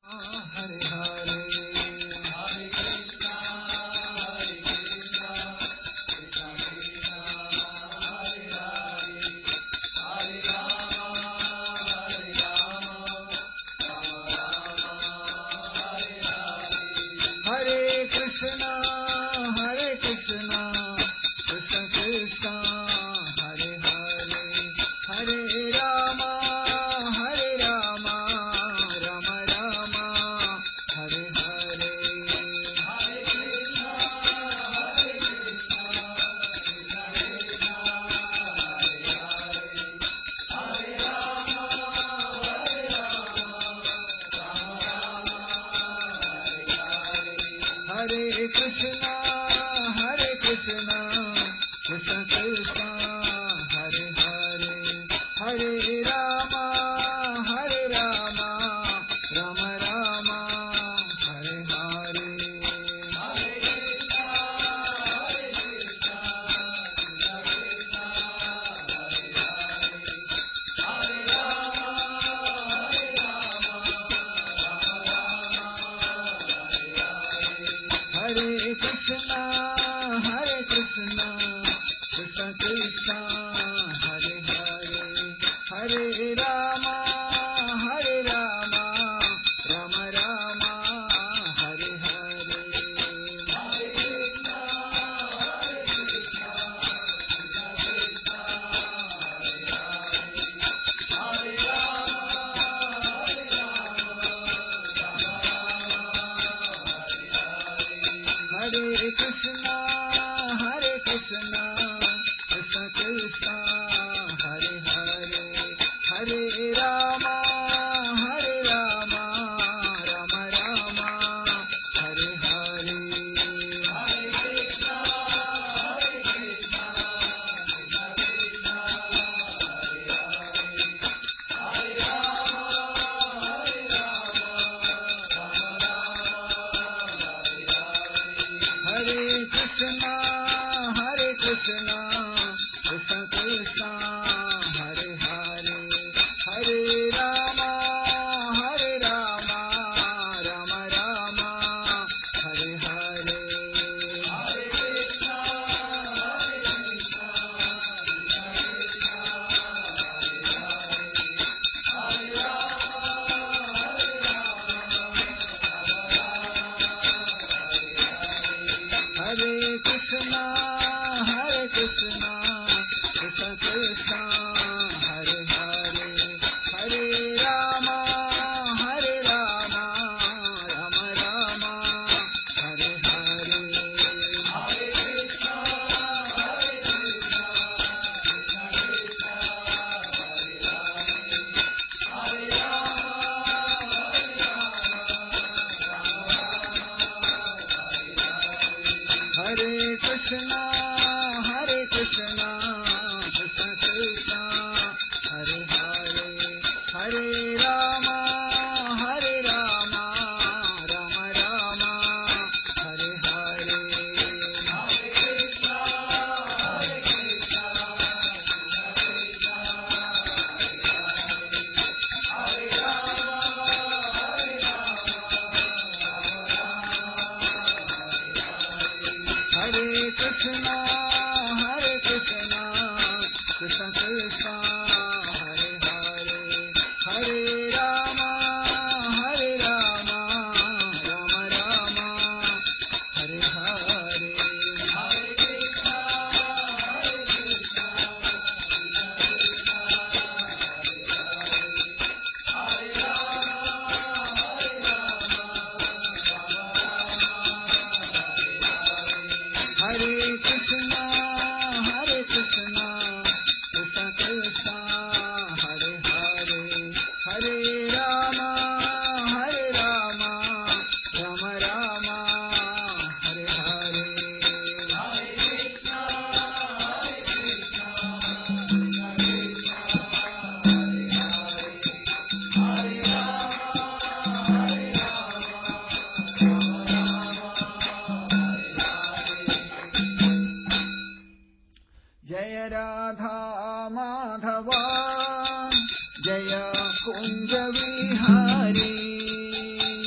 जय कुंज विहारी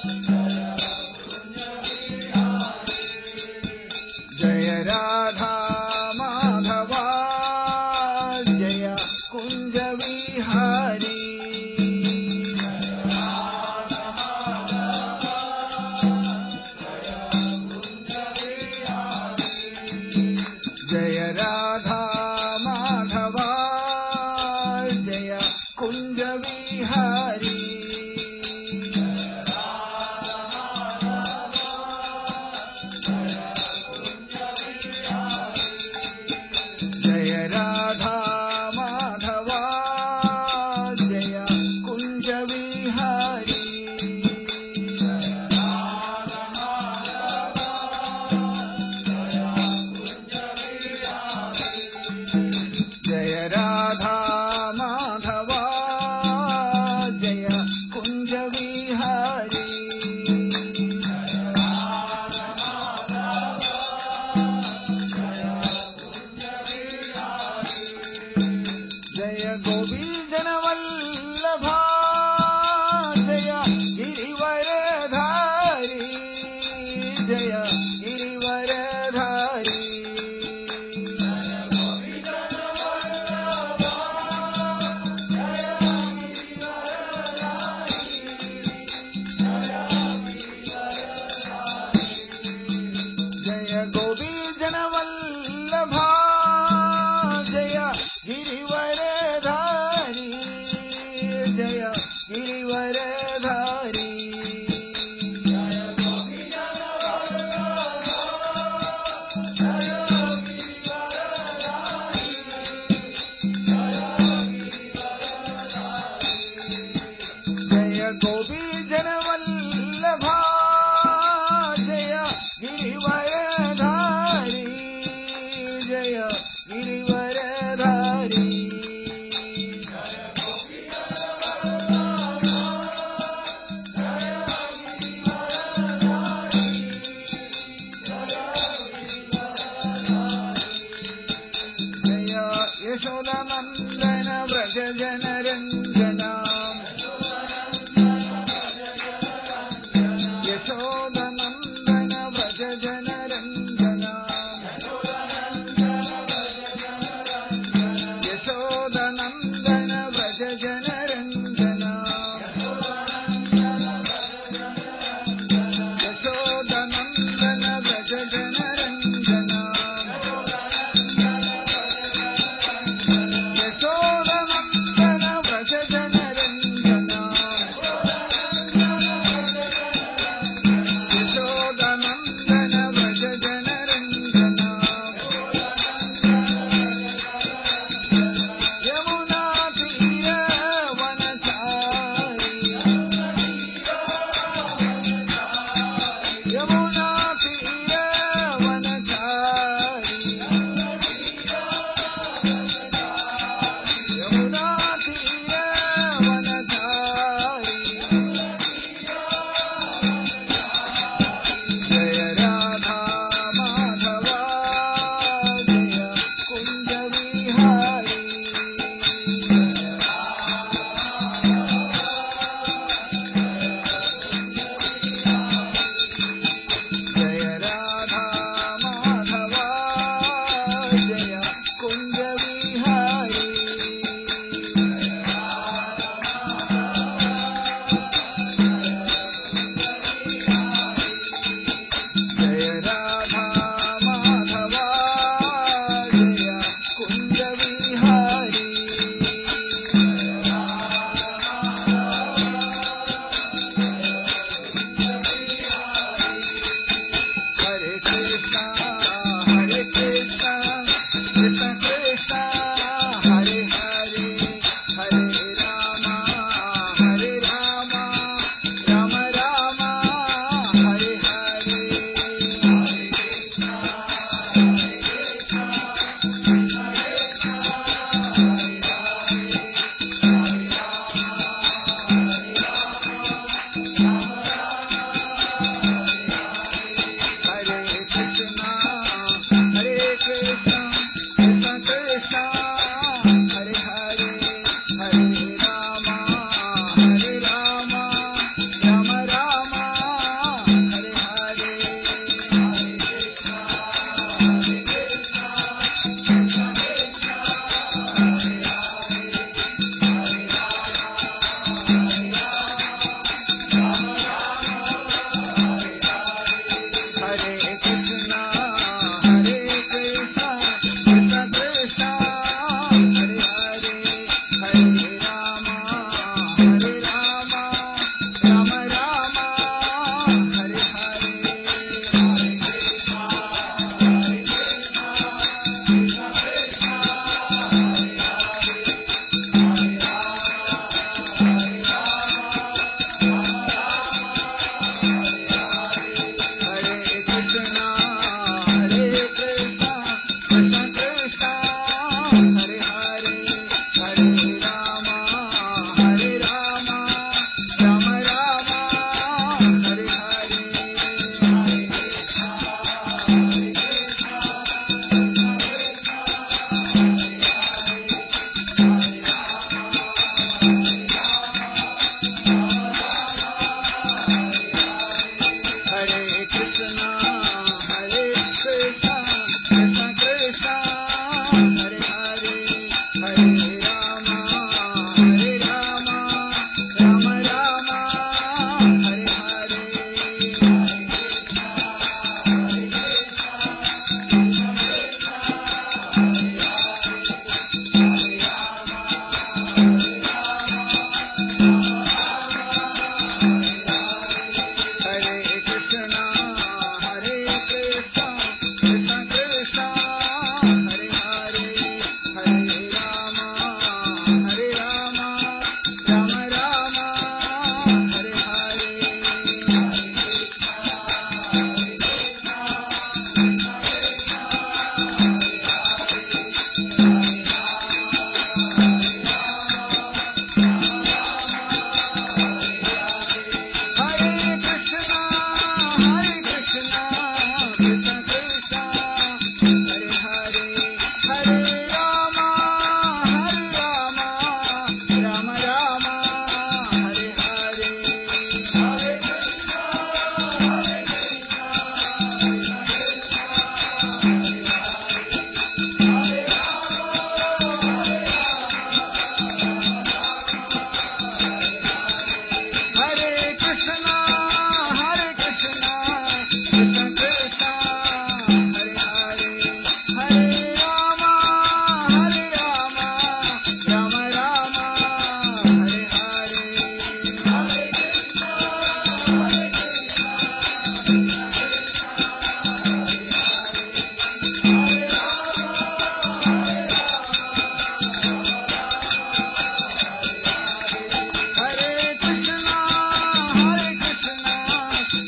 जय राधा माधवा जय कुंज विहारी जय राधा माधवा जय कुंज विहारी जय राधा माधवा जय कुंज विहारी जय राधा माधवा जय कुंज विहारी जय गोपीजन वल्लभा जय गिरिवरधारी जय गिरिवरधारी जय गोपीजन वल्लभा जय गिरिवरधारी जय Girivardhari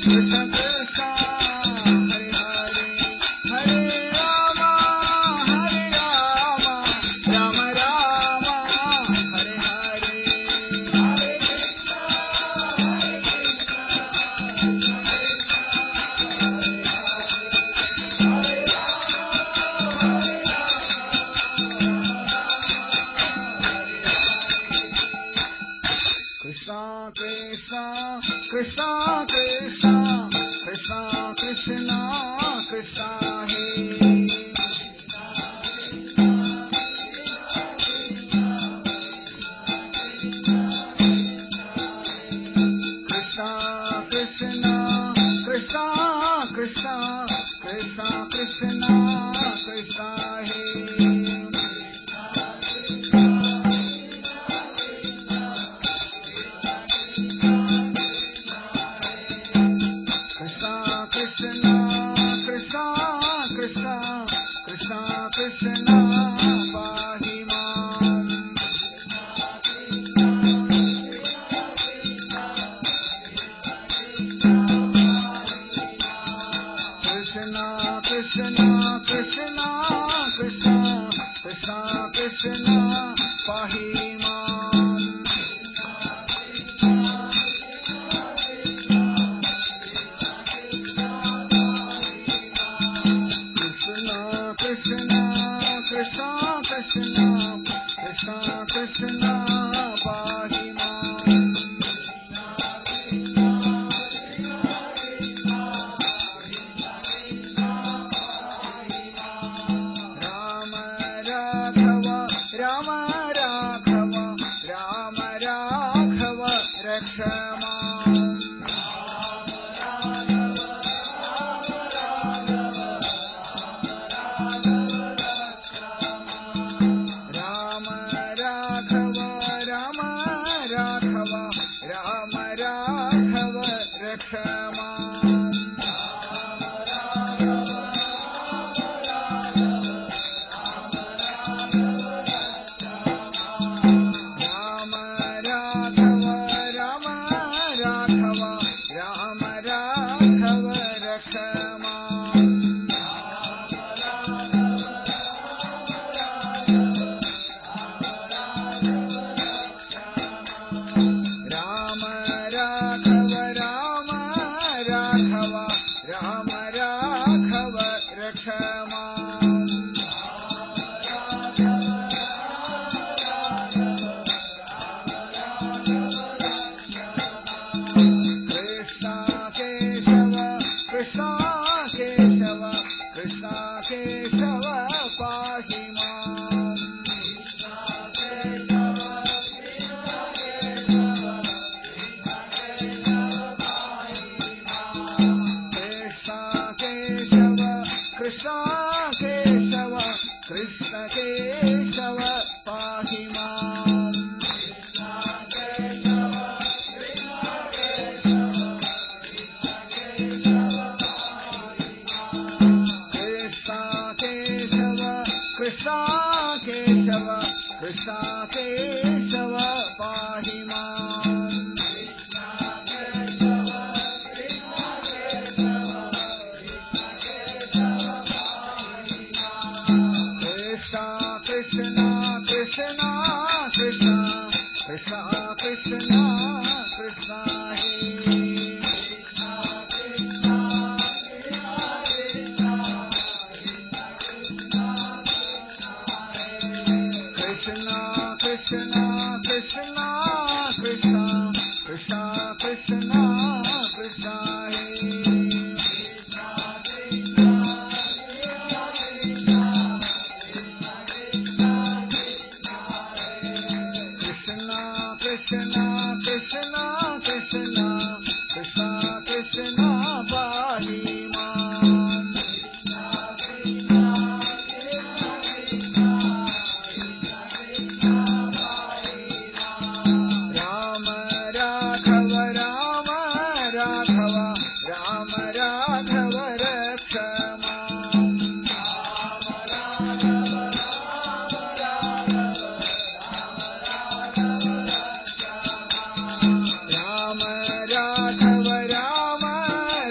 Krishna Krishna Hare Hare Hare Rama Rama Rama Hare Hare Krishna Krishna Krishna Krishna Krishna Krishna Krishna He Krishna Krishna Krishna Krishna Krishna Krishna Krishna He Krishna Krishna Krishna Krishna Krishna Krishna Pahi Mam Krishna Krishna Krishna Krishna Krishna Krishna Pahi Mam Krishna Krishna Krishna Krishna Krishna Krishna Pahi Mam Rama Raghava Rama Raghava Rama Raghava Raksha Mam Rama Raghava Rama Raghava Rama Raghava Raksha Mam Rama Raghava Rama Raghava Rama Raghava Raksha Mam Rama Raghava Rama Raghava Rama Raghava Raksha Mam Krishna Keshava Krishna Keshava Krishna Keshava Pahi Mam Krishna Keshava Krishna Keshava Krishna Keshava Pahi Mam Krishna Keshava Krishna Keshava Krishna Keshava Pahi Mam Krishna Krishna Krishna Krishna Krishna Krishna Krishna He Krishna Krishna Krishna Krishna Krishna Krishna Krishna He Krishna Krishna Krishna Krishna Krishna Krishna Pahi Mam Rama Raghava Rama Raghava Rama Raghava Raksha Mam Rama Raghava Rama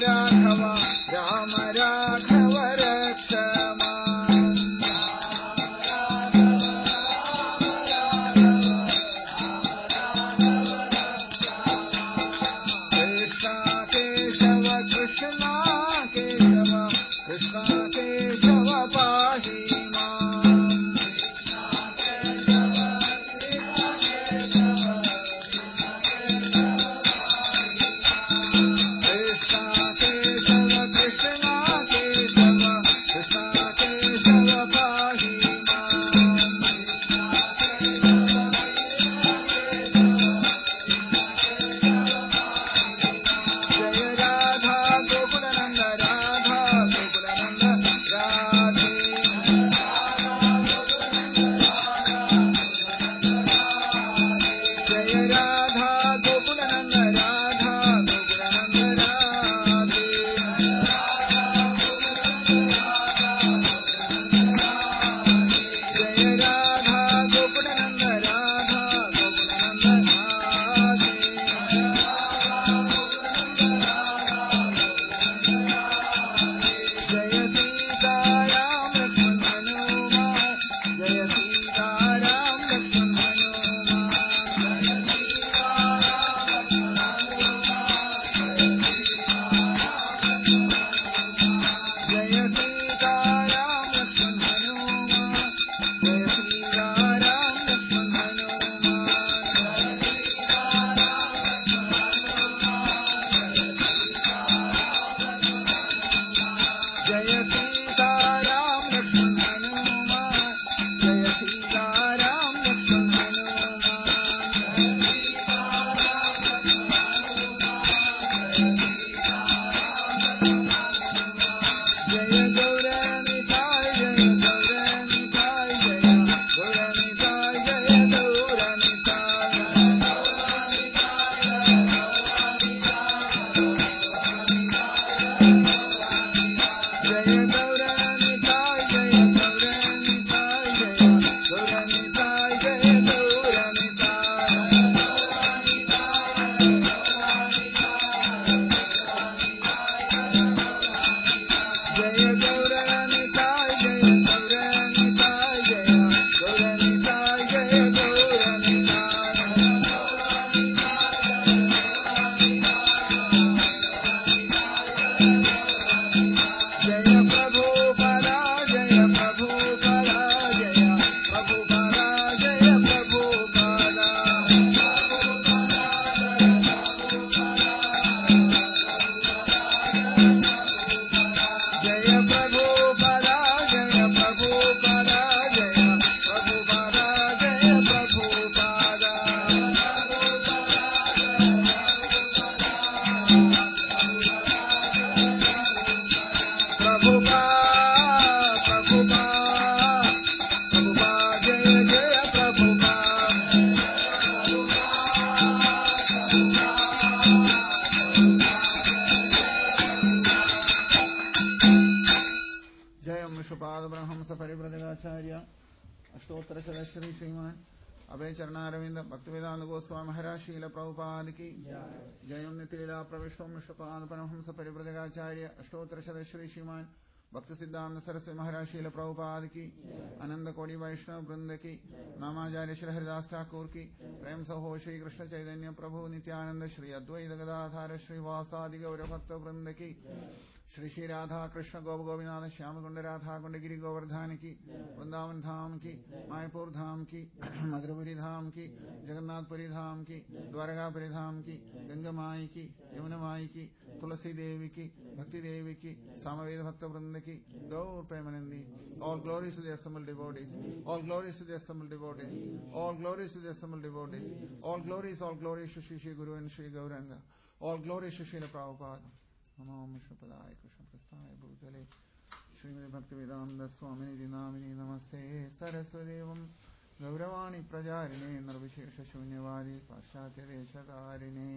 ഗൗരഭാക്താചാര്യ अष्टोत्तर Shri श्रीमान अभय चरणारविंद भक्तिवेदांत गोस्वामी महाराज शील प्रभुपाद की जय नितिलीला प्रविष्टो मिश्रपाद परमहंस परिव्रजकाचार्य अष्टोत्तर श्री श्रीमान भक्त सिद्धांत सरस्वती महाराज शील प्रभुपाद की आनंद कोटि वैष्णव वृंद की नामाचार्य श्री हरिदास ठाकुर की प्रेम सहो श्री कृष्ण चैतन्य प्रभु नित्यानंद श्री अद्वैत गदाधार श्री वासादि गौर भक्त वृंद की श्री श्री राधा कृष्ण गोप गोविंद श्याम कुंड राधा कुंड गिरी गोवर्धन की वृंदावन धाम की मायापुर धाम की मधुरपुरी धाम की जगन्नाथपुरी धाम की द्वारकापुरी धाम की गंगा माई की यमुना माई की तुलसी देवी की भक्ति देवी की सामवेद भक्त वृंद की गौर Premanandi. All glories to the assembled devotees. All glories to the assembled devotees. All glories to the assembled devotees. All glories to Shri Shri Guru and Shri Gauranga. All glories to Srila Prabhupada. Namo Vishnupadaya Krishna Prasthaya Bhutale Srimati Bhaktivedanta Swamini Dinamini Namaste Saraswadevam Gauravani Prajarine Nirvishesha Shunyavadi Paschatya Deshatarine.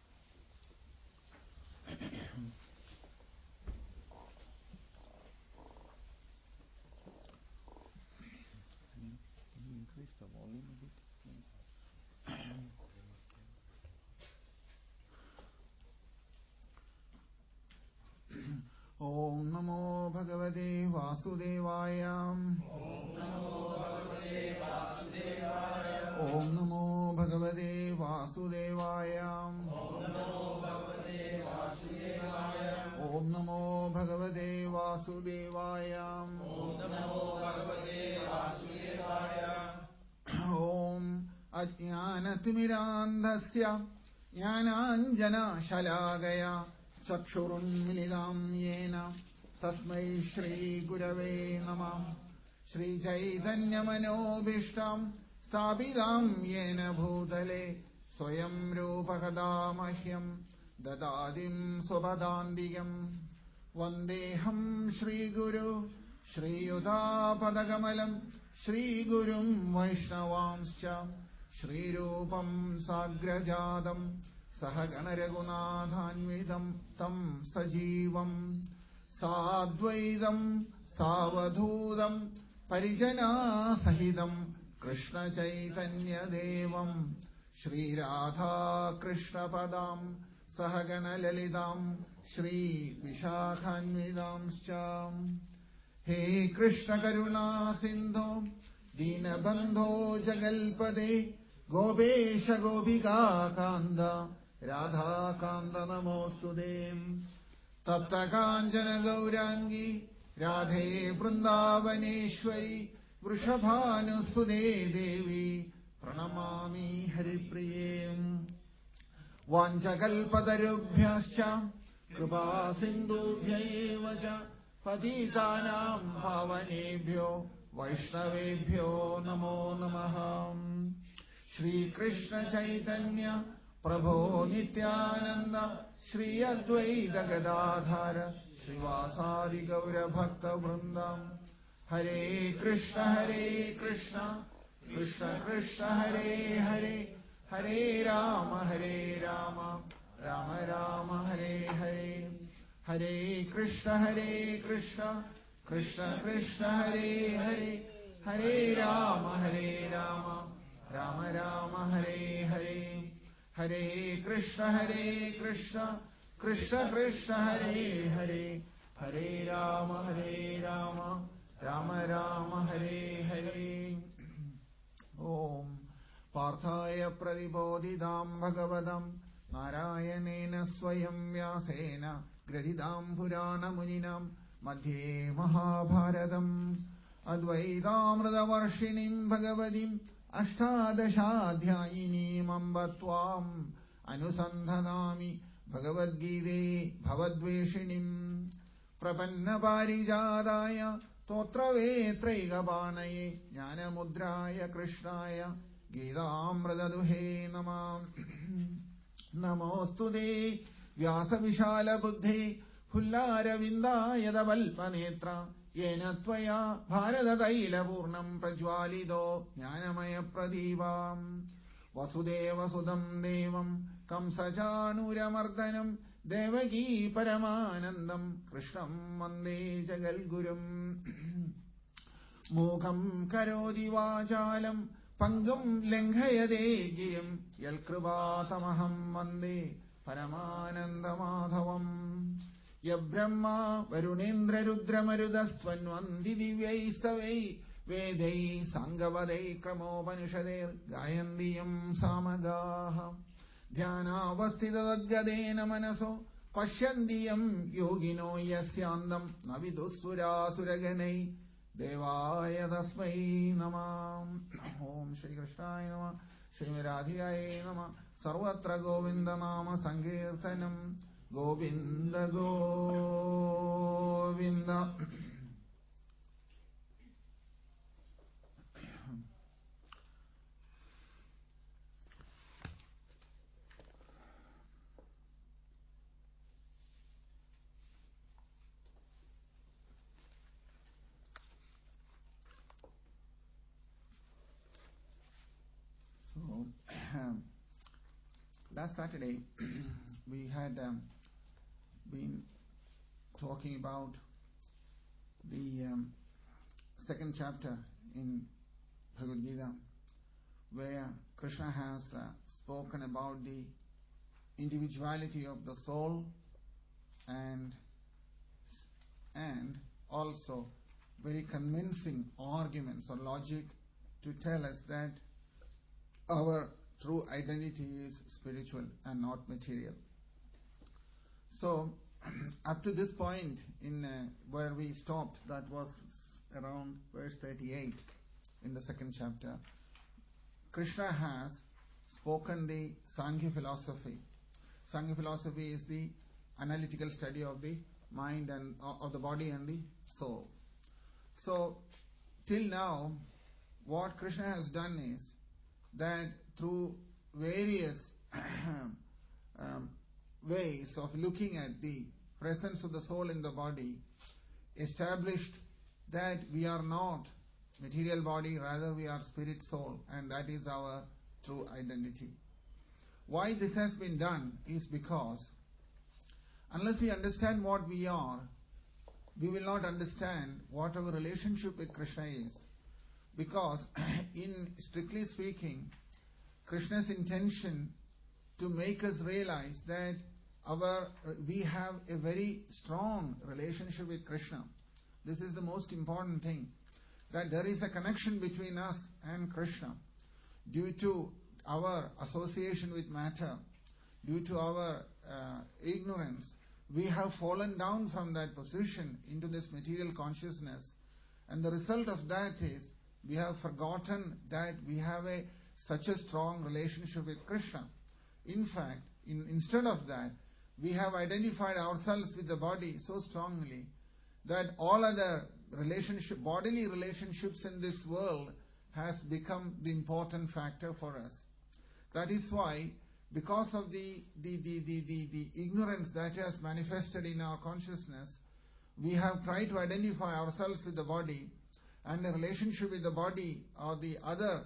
Can you increase the volume a bit, please? Om Namo Bhagavate Vasudevaya. Om Namo Bhagavate Vasudevaya. Om Namo Bhagavate Vasudevaya. Om Namo Bhagavate Vasudevaya. Om Namo Bhagavate Vasudevaya. Om Namo Bhagavate Vasudevaya. Om Ajnanatimirandhasya Jnananjana Shalagaya चक्षुरुन्मिलितं येन तस्मै श्रीगुरवे नमः. श्रीचैतन्यमनोभीष्टं स्थापितं येन भूतले स्वयं रूपकदा मह्यं ददातिं स्वपदान्तिकं. वन्देऽहं श्रीगुरु श्रीयुतापदकमलं श्रीगुरुं वैष्णवांश्च श्रीरूपं साग्रजातं सहगणरघुनाथान्वितं तं सजीवम् साद्वैतं सावधूतं परिजनासहितं कृष्णचैतन्यदेवं श्रीराधाकृष्णपदां सहगणललितां श्रीविशाखान्वितांश्च. हे कृष्णकरुणा सिन्धो दीनबन्धो जगल्पदे गोपेश गोपिका कान्द राधाकान्द नमोऽस्तुते. तप्त काञ्चन गौराङ्गी राधे वृन्दावनेश्वरी वृषभानुसुते देवी प्रणमामि हरिप्रिये. वाञ्छकल्पतरुभ्यश्च कृपा सिन्धुभ्य एव च पतितानां पावनेभ्यो वैष्णवेभ्यो नमो नमः. श्री कृष्ण चैतन्य प्रभो नित्यानंद श्री अद्वैत गदाधर श्रीवासादि गौर भक्त वृंदम. हरे कृष्ण कृष्ण कृष्ण हरे हरे हरे राम राम राम हरे हरे. हरे कृष्ण कृष्ण कृष्ण हरे हरे हरे राम राम राम हरे हरे. हरे कृष्ण कृष्ण कृष्ण हरे हरे हरे राम राम राम हरे हरे. ओम पार्थाय प्रतिबोधितां भगवतं नारायणेन स्वयं व्यासेन ग्रथितां पुराणमुनिनां मध्ये महाभारतम्. अद्वैतामृतवर्षिणीं भगवतीम् अष्टादशाध्यायिनीम् अम्ब त्वाम् अनुसन्धानामि भगवद्गीते भवद्वेषिणीम्. प्रपन्नपारिजाताय स्तोत्रवेत्रैकपाणये ज्ञानमुद्राय कृष्णाय गीतामृतदुहे नमः. नमोऽस्तु ते व्यासविशालबुद्धे फुल्लारविन्दायतवल्पनेत्र येन त्वया भारततैलपूर्णं प्रज्वालितो ज्ञानमयप्रदीपम्. वसुदेवसुतं देवं कंसचाणूरमर्दनं देवकी परमानन्दं कृष्णं वन्दे जगद्गुरुम्. Mukham karodi vachalam pangam lenghayade girim yalkrivatamaham vande Paramanandamadhavam Yabrahma Varunendra Rudramarudastvanvandi Divyaistavai Vedai Sangavadai Kramopanishader Gayandiyam Samagaha Dhyanavastidadgadena Manaso Pashyandiyam Yogino Yasyandam Navidusura Suraganai Devaya Tasmai Namam Om Shri Krishnaya Namah Shri Radhiyai Namah Sarvatra Govinda Nama Sankirtanam Govinda Govinda So, last Saturday we had been talking about the second chapter in Bhagavad Gita, where Krishna has spoken about the individuality of the soul and also very convincing arguments or logic to tell us that our true identity is spiritual and not material. So, up to this point in where we stopped, that was around verse 38 in the second chapter, Krishna has spoken the Sankhya philosophy. Sankhya philosophy is the analytical study of the mind and of the body and the soul. So, till now, what Krishna has done is that through various ways of looking at the presence of the soul in the body, established that we are not material body, rather we are spirit soul, and that is our true identity. Why this has been done is because unless we understand what we are, we will not understand what our relationship with Krishna is. Because in strictly speaking, Krishna's intention to make us realize that we have a very strong relationship with Krishna. This is the most important thing, that there is a connection between us and Krishna. Due to our association with matter, due to our ignorance, we have fallen down from that position into this material consciousness. And the result of that is we have forgotten that we have such a strong relationship with Krishna. In fact, instead of that, we have identified ourselves with the body so strongly that all other bodily relationships in this world has become the important factor for us. That is why, because of the ignorance that has manifested in our consciousness, we have tried to identify ourselves with the body, and the relationship with the body or the other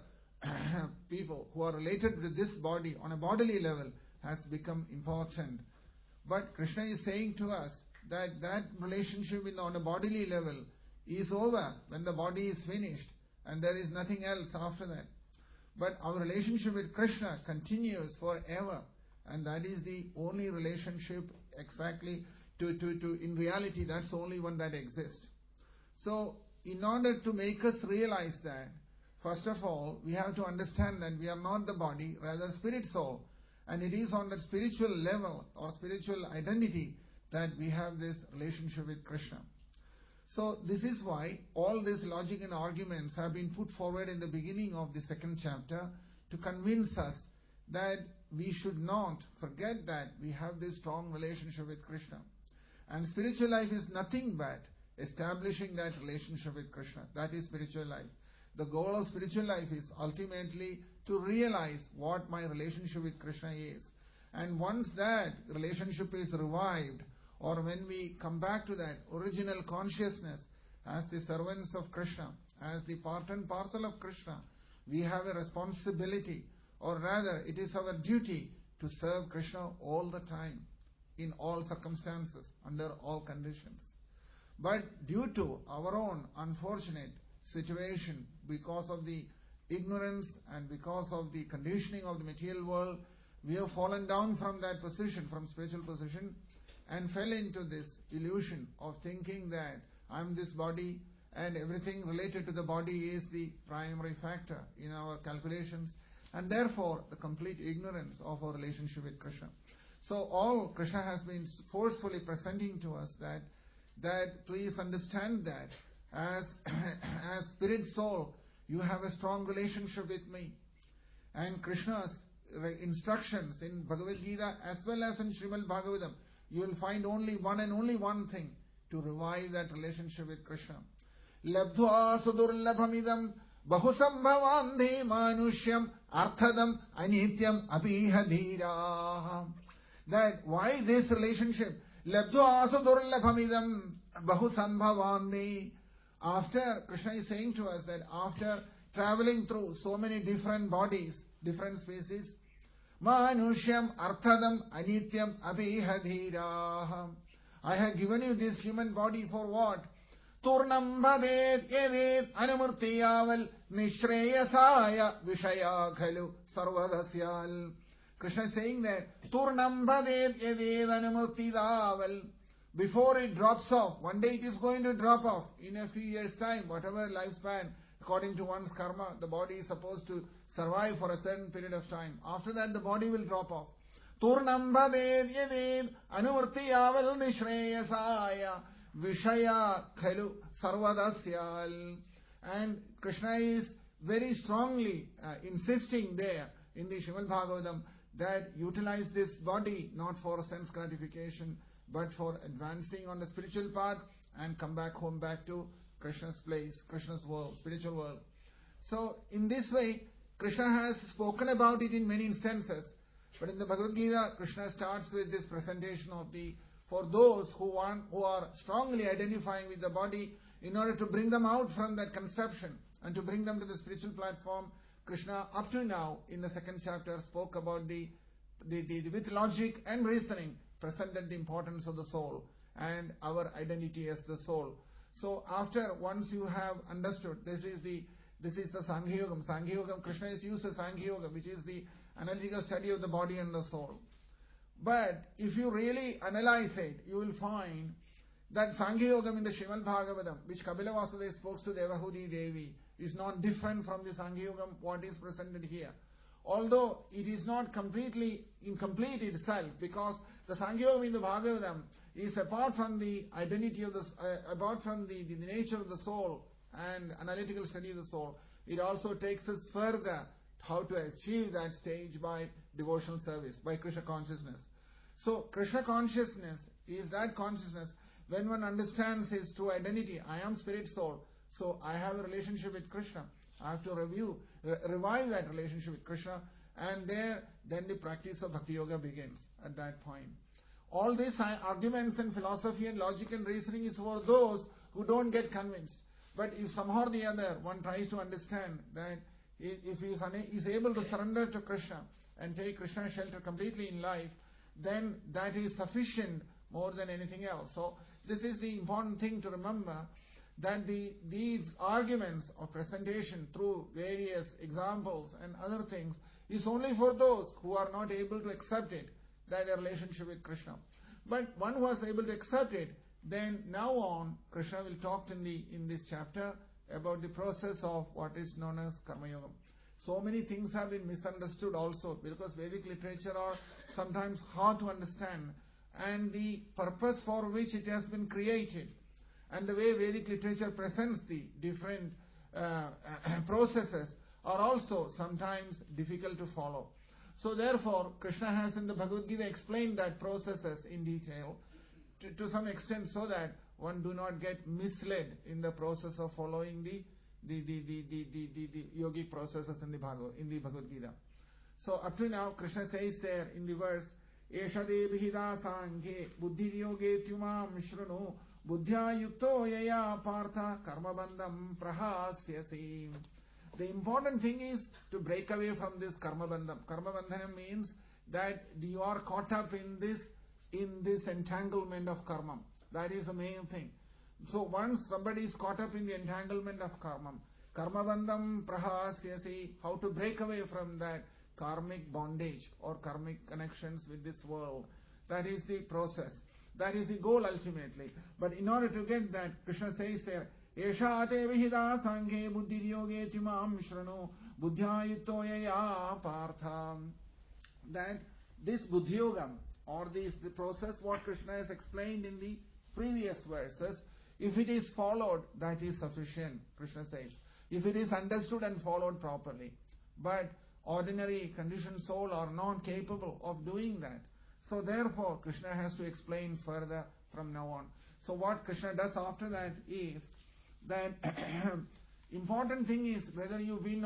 people who are related with this body on a bodily level has become important. But Krishna is saying to us that relationship on a bodily level is over when the body is finished, and there is nothing else after that. But our relationship with Krishna continues forever, and that is the only relationship exactly in reality, that's the only one that exists. So, in order to make us realize that, first of all, we have to understand that we are not the body, rather spirit soul. And it is on that spiritual level or spiritual identity that we have this relationship with Krishna. So this is why all these logic and arguments have been put forward in the beginning of the second chapter to convince us that we should not forget that we have this strong relationship with Krishna. And spiritual life is nothing but establishing that relationship with Krishna. That is spiritual life. The goal of spiritual life is ultimately to realize what my relationship with Krishna is. And once that relationship is revived, or when we come back to that original consciousness as the servants of Krishna, as the part and parcel of Krishna, we have a responsibility, or rather it is our duty to serve Krishna all the time, in all circumstances, under all conditions. But due to our own unfortunate situation, because of the ignorance and because of the conditioning of the material world, we have fallen down from that position, from spiritual position, and fell into this illusion of thinking that I am this body and everything related to the body is the primary factor in our calculations, and therefore the complete ignorance of our relationship with Krishna. So all Krishna has been forcefully presenting to us that please understand that as spirit soul, you have a strong relationship with me. And Krishna's instructions in Bhagavad Gita as well as in Srimad Bhagavatam, you will find only one thing to revive that relationship with Krishna. Labdhva sudurlabhamidam bahusambhavandhe manushyam arthadam anityam abhihadhira. That why this relationship? Labdhva sudurlabhamidam bahusambhavandhe. After, Krishna is saying to us that after traveling through so many different bodies, different species, manushyam arthadam anityam abhihadhira. I have given you this human body for what? Turnam bhadet yedet anumurtiyaval nishreyasaya vishaya khalu sarvadasyal. Krishna is saying that Turnam bhadet yedet anumurtiyaval. Before it drops off, one day it is going to drop off. In a few years' time, whatever lifespan, according to one's karma, the body is supposed to survive for a certain period of time. After that, the body will drop off. Turnam bhadet yeded anumurtiyaval nishreyasaya vishaya khalu sarvadasyal. And Krishna is very strongly insisting there in the Srimad Bhagavatam that utilize this body not for sense gratification, but for advancing on the spiritual path and come back home, back to Krishna's place, Krishna's world, spiritual world. So in this way, Krishna has spoken about it in many instances. But in the Bhagavad Gita, Krishna starts with this presentation of for those who are strongly identifying with the body, in order to bring them out from that conception and to bring them to the spiritual platform. Krishna, up to now, in the second chapter, spoke about with logic and reasoning, presented the importance of the soul and our identity as the soul. So once you have understood, this is the Sankhya Yoga. Sankhya Yoga, Krishna has used the Sankhya Yoga, which is the analytical study of the body and the soul. But if you really analyze it, you will find that Sankhya Yoga in the Srimad Bhagavatam, which Kapila Vasudeva spoke to Devahuti Devi, is not different from the Sankhya Yoga what is presented here. Although it is not completely incomplete itself, because the Sankhya Yoga in the Bhagavatam is apart from the identity of apart from the nature of the soul and analytical study of the soul, it also takes us further how to achieve that stage by devotional service, by Krishna consciousness. So Krishna consciousness is that consciousness when one understands his true identity. I am spirit soul, so I have a relationship with Krishna. I have to revive that relationship with Krishna, and then the practice of Bhakti Yoga begins at that point. All these arguments and philosophy and logic and reasoning is for those who don't get convinced. But if somehow or the other one tries to understand that if he is able to surrender to Krishna and take Krishna's shelter completely in life, then that is sufficient more than anything else. So this is the important thing to remember, that these arguments of presentation through various examples and other things is only for those who are not able to accept it, that a relationship with Krishna. But one who is able to accept it, then now on, Krishna will talk in this chapter about the process of what is known as Karma Yoga. So many things have been misunderstood also, because Vedic literature are sometimes hard to understand, and the purpose for which it has been created, and the way Vedic literature presents the different processes are also sometimes difficult to follow. So therefore, Krishna has in the Bhagavad Gita explained that processes in detail to some extent, so that one do not get misled in the process of following the yogic processes in the Bhagavad Gita. So up to now, Krishna says there in the verse, Esha debhida sanghe buddhi yoge tyumam shrunu buddhya yukto yaya partha karma bandham prahasyasi. The important thing is to break away from this karma bandham. Karma bandhana means that you are caught up in this entanglement of karma. That is the main thing. So once somebody is caught up in the entanglement of karma, karmabandham prahasyasi, how to break away from that karmic bondage or karmic connections with this world. That is the process. That is the goal ultimately. But in order to get that, Krishna says there, Esha te vihida sanghe buddhiryoge timam shrano buddhyayukto yaya partha. That this buddhiyogam or the process what Krishna has explained in the previous verses, if it is followed, that is sufficient, Krishna says. If it is understood and followed properly. But ordinary conditioned soul are not capable of doing that. So therefore, Krishna has to explain further from now on. So what Krishna does after that is that important thing is whether you win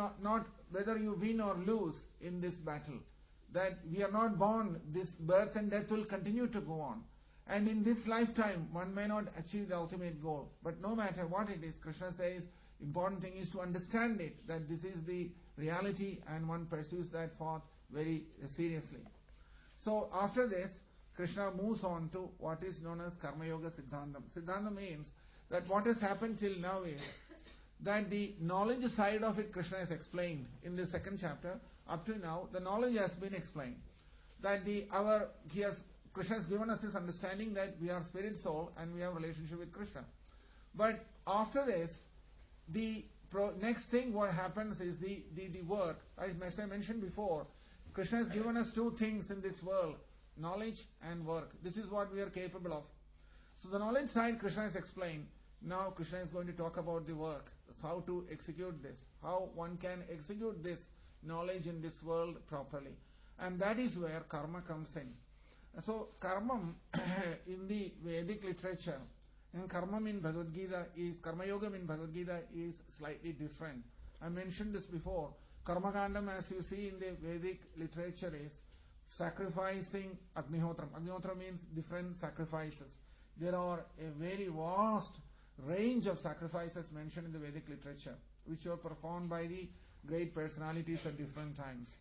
or lose in this battle. That we are not born, this birth and death will continue to go on. And in this lifetime, one may not achieve the ultimate goal. But no matter what it is, Krishna says, important thing is to understand it, that this is the reality and one pursues that forth very seriously. So after this, Krishna moves on to what is known as Karma Yoga Siddhantam. Siddhanta means that what has happened till now is that the knowledge side of it Krishna has explained in the second chapter. Up to now, the knowledge has been explained. That Krishna has given us this understanding that we are spirit soul and we have a relationship with Krishna. But after this, the next thing what happens is the work. As I mentioned before, Krishna has given us two things in this world, knowledge and work. This is what we are capable of. So the knowledge side Krishna has explained. Now Krishna is going to talk about the work, how to execute this, how one can execute this knowledge in this world properly. And that is where karma comes in. So karma in the Vedic literature, and karma in Bhagavad Gita is, karma yoga in Bhagavad Gita is slightly different. I mentioned this before. Karma kandam, as you see in the Vedic literature, is sacrificing Agnihotram. Agnihotram means different sacrifices. There are a very vast range of sacrifices mentioned in the Vedic literature, which were performed by the great personalities at different times.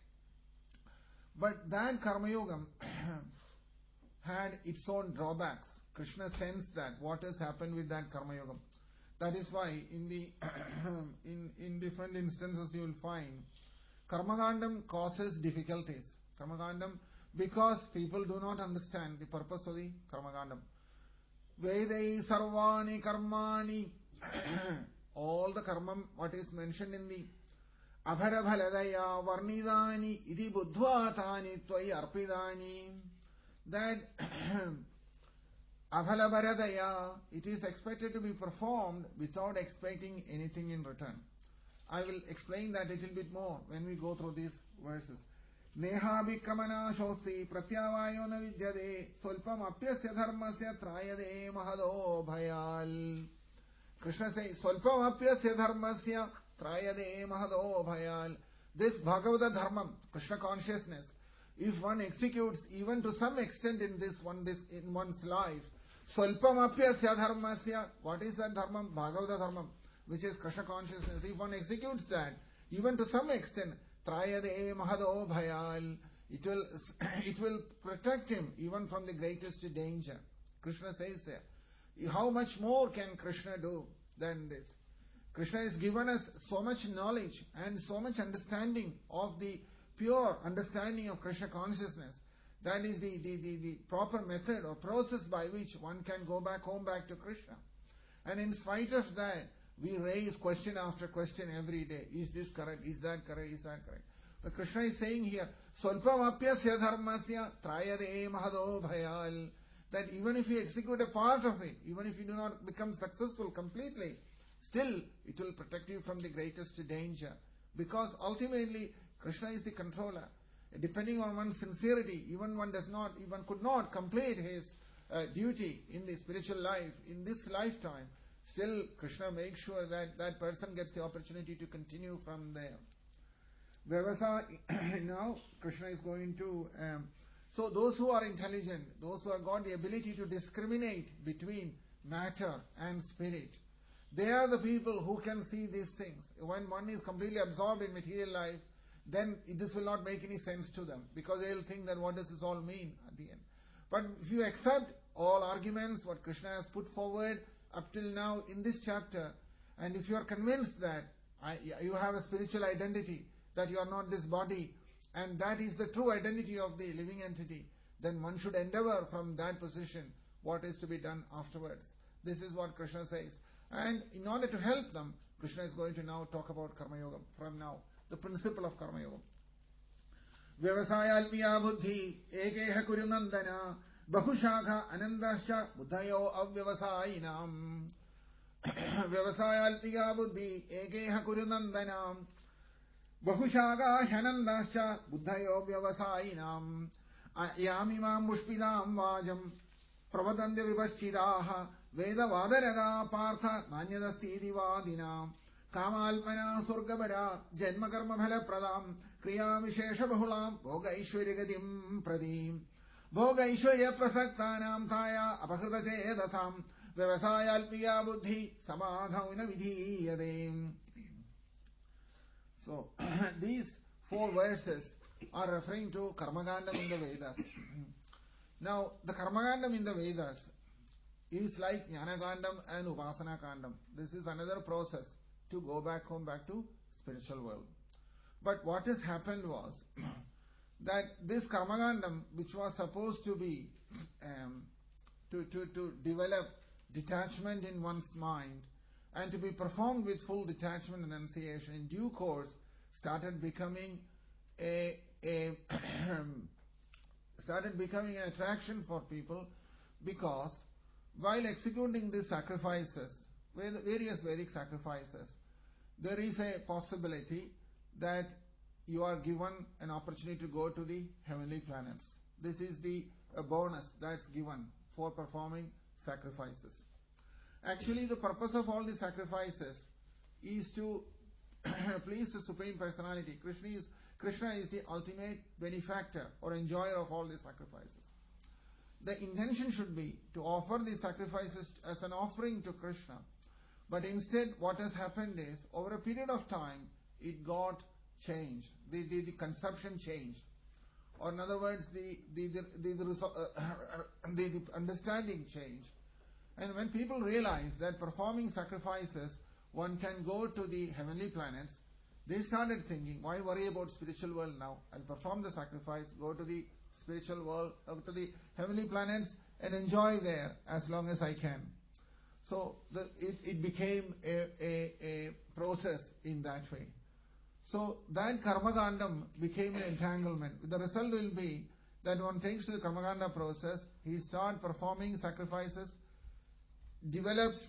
But that Karma Yoga had its own drawbacks. Krishna sensed that what has happened with that Karma Yoga. That is why in the in different instances you will find Karmakandam causes difficulties. Karmakandam, because people do not understand the purpose of the Karmakandam. Vedai sarvani karmani, all the karma what is mentioned in the abharabhaladaya varnidani idi buddhvatani tvai arpidani, that abhalabharadaya, it is expected to be performed without expecting anything in return. I will explain that a little bit more when we go through these verses. Neha bhikamana shosti pratyavayo na vidyade solpam apyasya dharmasya trayade mahado bhayal. Krishna says, solpam apyasya dharmasya trayade mahado bhayal. This Bhagavata dharmam, Krishna consciousness, if one executes even to some extent in in one's life, solpam apyasya dharmasya, what is that dharmam? Bhagavata dharmam, which is Krishna consciousness. If one executes that, even to some extent, trayade mahado bhayal, it will protect him even from the greatest danger. Krishna says there. How much more can Krishna do than this? Krishna has given us so much knowledge and so much understanding of the pure understanding of Krishna consciousness. That is the proper method or process by which one can go back to Krishna. And in spite of that, we raise question after question every day. Is this correct? Is that correct? Is that correct? But Krishna is saying here, Solpam apyasya dharmasya trayade mahado bhayal, that even if you execute a part of it, even if you do not become successful completely, still it will protect you from the greatest danger. Because ultimately, Krishna is the controller. Depending on one's sincerity, even one could not complete his duty in the spiritual life, in this lifetime, still Krishna makes sure that that person gets the opportunity to continue from there. Now Krishna is going to... so those who are intelligent, those who have got the ability to discriminate between matter and spirit, they are the people who can see these things. When one is completely absorbed in material life, then this will not make any sense to them, because they will think that what does this all mean at the end. But if you accept all arguments, what Krishna has put forward, up till now in this chapter, and if you are convinced that you have a spiritual identity, that you are not this body, and that is the true identity of the living entity, then one should endeavor from that position what is to be done afterwards. This is what Krishna says. And in order to help them, Krishna is going to now talk about Karma Yoga from now, the principle of Karma Yoga. Vyavasayalpiya buddhi ekeha kurunandana bahushakha anandascha buddhayo avyavasayinam. Vyavasayalpiya buddhi ekeha kurunandana bahushakha anandascha buddhayo vyavasayinam. Yamimam mushpidam vajam pravadandya vipaschidaha vedavadarada partha nanyadasti divadinam. Kamalpana surgabara janma karma phala pradam kriya vishesha bahulam bhoga ishwaragadim pradim bhoga ishwarya prasaktanam thaya apakrita chedasam vyavasayalpiya buddhi samadhauna vidhiyadem. So these 4 verses are referring to Karmagandam in the Vedas. Now the Karmagandam in the Vedas is like Jnanagandam and Upasana Kandam. This is another process to go back home, back to spiritual world. But what has happened was that this Karmagandam, which was supposed to be to develop detachment in one's mind and to be performed with full detachment and renunciation, in due course started becoming an attraction for people, because while executing these sacrifices, various Vedic sacrifices, there is a possibility that you are given an opportunity to go to the heavenly planets. This is the bonus that's given for performing sacrifices. Actually, the purpose of all these sacrifices is to please the Supreme Personality. Krishna is the ultimate benefactor or enjoyer of all these sacrifices. The intention should be to offer these sacrifices as an offering to Krishna. But instead, what has happened is, over a period of time, it got changed. The conception changed. Or in other words, the understanding changed. And when people realized that performing sacrifices, one can go to the heavenly planets, they started thinking, why worry about spiritual world now? I'll perform the sacrifice, go to the spiritual world, to the heavenly planets, and enjoy there as long as I can. So it became a process in that way. So that Karmagandam became an entanglement. The result will be that one takes to the Karmaganda process, he starts performing sacrifices, develops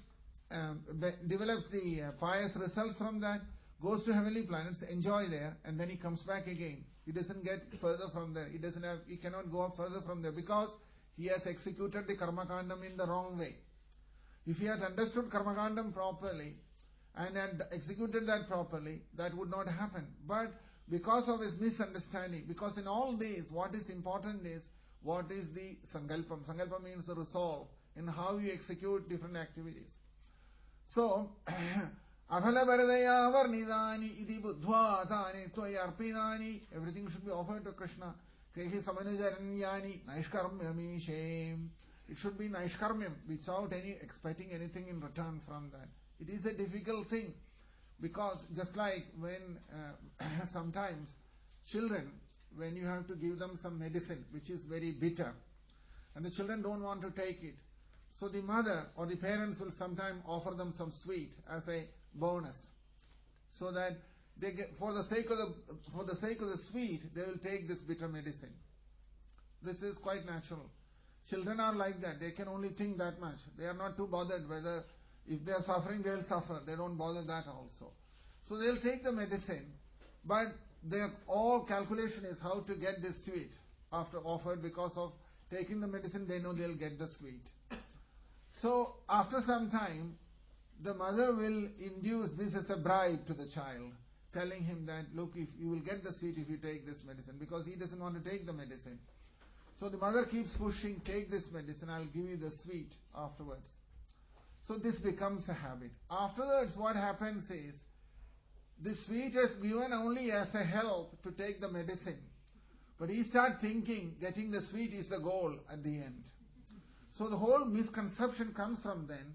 the pious results from that, goes to heavenly planets, enjoy there, and then he comes back again. He doesn't get further from there. He cannot go up further from there because he has executed the Karmakandam in the wrong way. If he had understood Karmakandam properly and had executed that properly, that would not happen. But because of his misunderstanding, because in all these, what is important is, what is the Sankalpam? Sankalpam means the resolve in how you execute different activities. So, Abhala Bharadaya Varnidani Idi Buddhva Tani Tvaya Arpinani, everything should be offered to Krishna. Krehi Samanujaranyani Naishkarmyami Shem. It should be Naishkarmyam, without expecting anything in return from that. It is a difficult thing, because just like when sometimes children, when you have to give them some medicine which is very bitter, and the children don't want to take it, so the mother or the parents will sometimes offer them some sweet as a bonus, so that they get, for the sake of the sweet, they will take this bitter medicine. This is quite natural. Children are like that. They can only think that much. They are not too bothered whether, if they are suffering, they will suffer. They don't bother that also. So they will take the medicine, but their all calculation is how to get this sweet after offered. Because of taking the medicine, they know they will get the sweet. So after some time, the mother will induce this as a bribe to the child, telling him that, look, if you will get the sweet if you take this medicine, because he doesn't want to take the medicine. So the mother keeps pushing, take this medicine, I'll give you the sweet afterwards. So this becomes a habit. Afterwards, what happens is, the sweet is given only as a help to take the medicine. But he starts thinking getting the sweet is the goal at the end. So the whole misconception comes from then,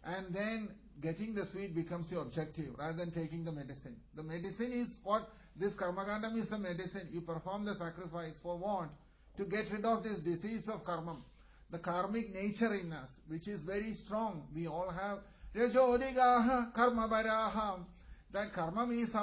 and then getting the sweet becomes the objective rather than taking the medicine. The medicine is what? This karmakandam is the medicine. You perform the sacrifice for what? To get rid of this disease of karma. The karmic nature in us, which is very strong. We all have Rajodigaha Karma Baraha. That karma is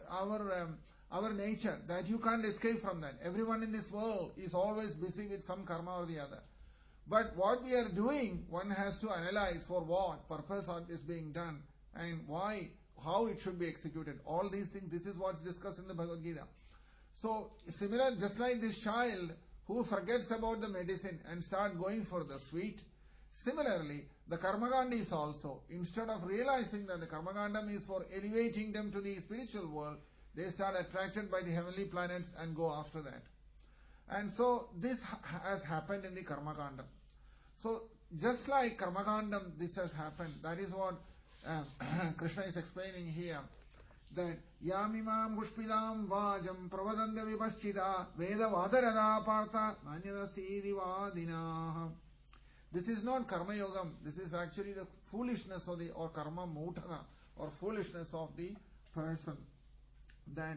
our nature, that you can't escape from that. Everyone in this world is always busy with some karma or the other. But what we are doing, one has to analyze for what purpose is being done and why, how it should be executed. All these things, this is what's discussed in the Bhagavad Gita. So, similar, just like this child who forgets about the medicine and start going for the sweet, similarly, the Karmakandis also, instead of realizing that the Karmakandam is for elevating them to the spiritual world, they start attracted by the heavenly planets and go after that. And so, this has happened in the Karmakandam. So, just like Karmakandam, this has happened. That is what Krishna is explaining here. That Yamimam Pushpidam Vajam Pravadanda Vipaschida Veda Vadarada Partha Nanyadasti Divadina. This is not Karma Yogam. This is actually the foolishness of the, or Karma Mutana, or foolishness of the person. That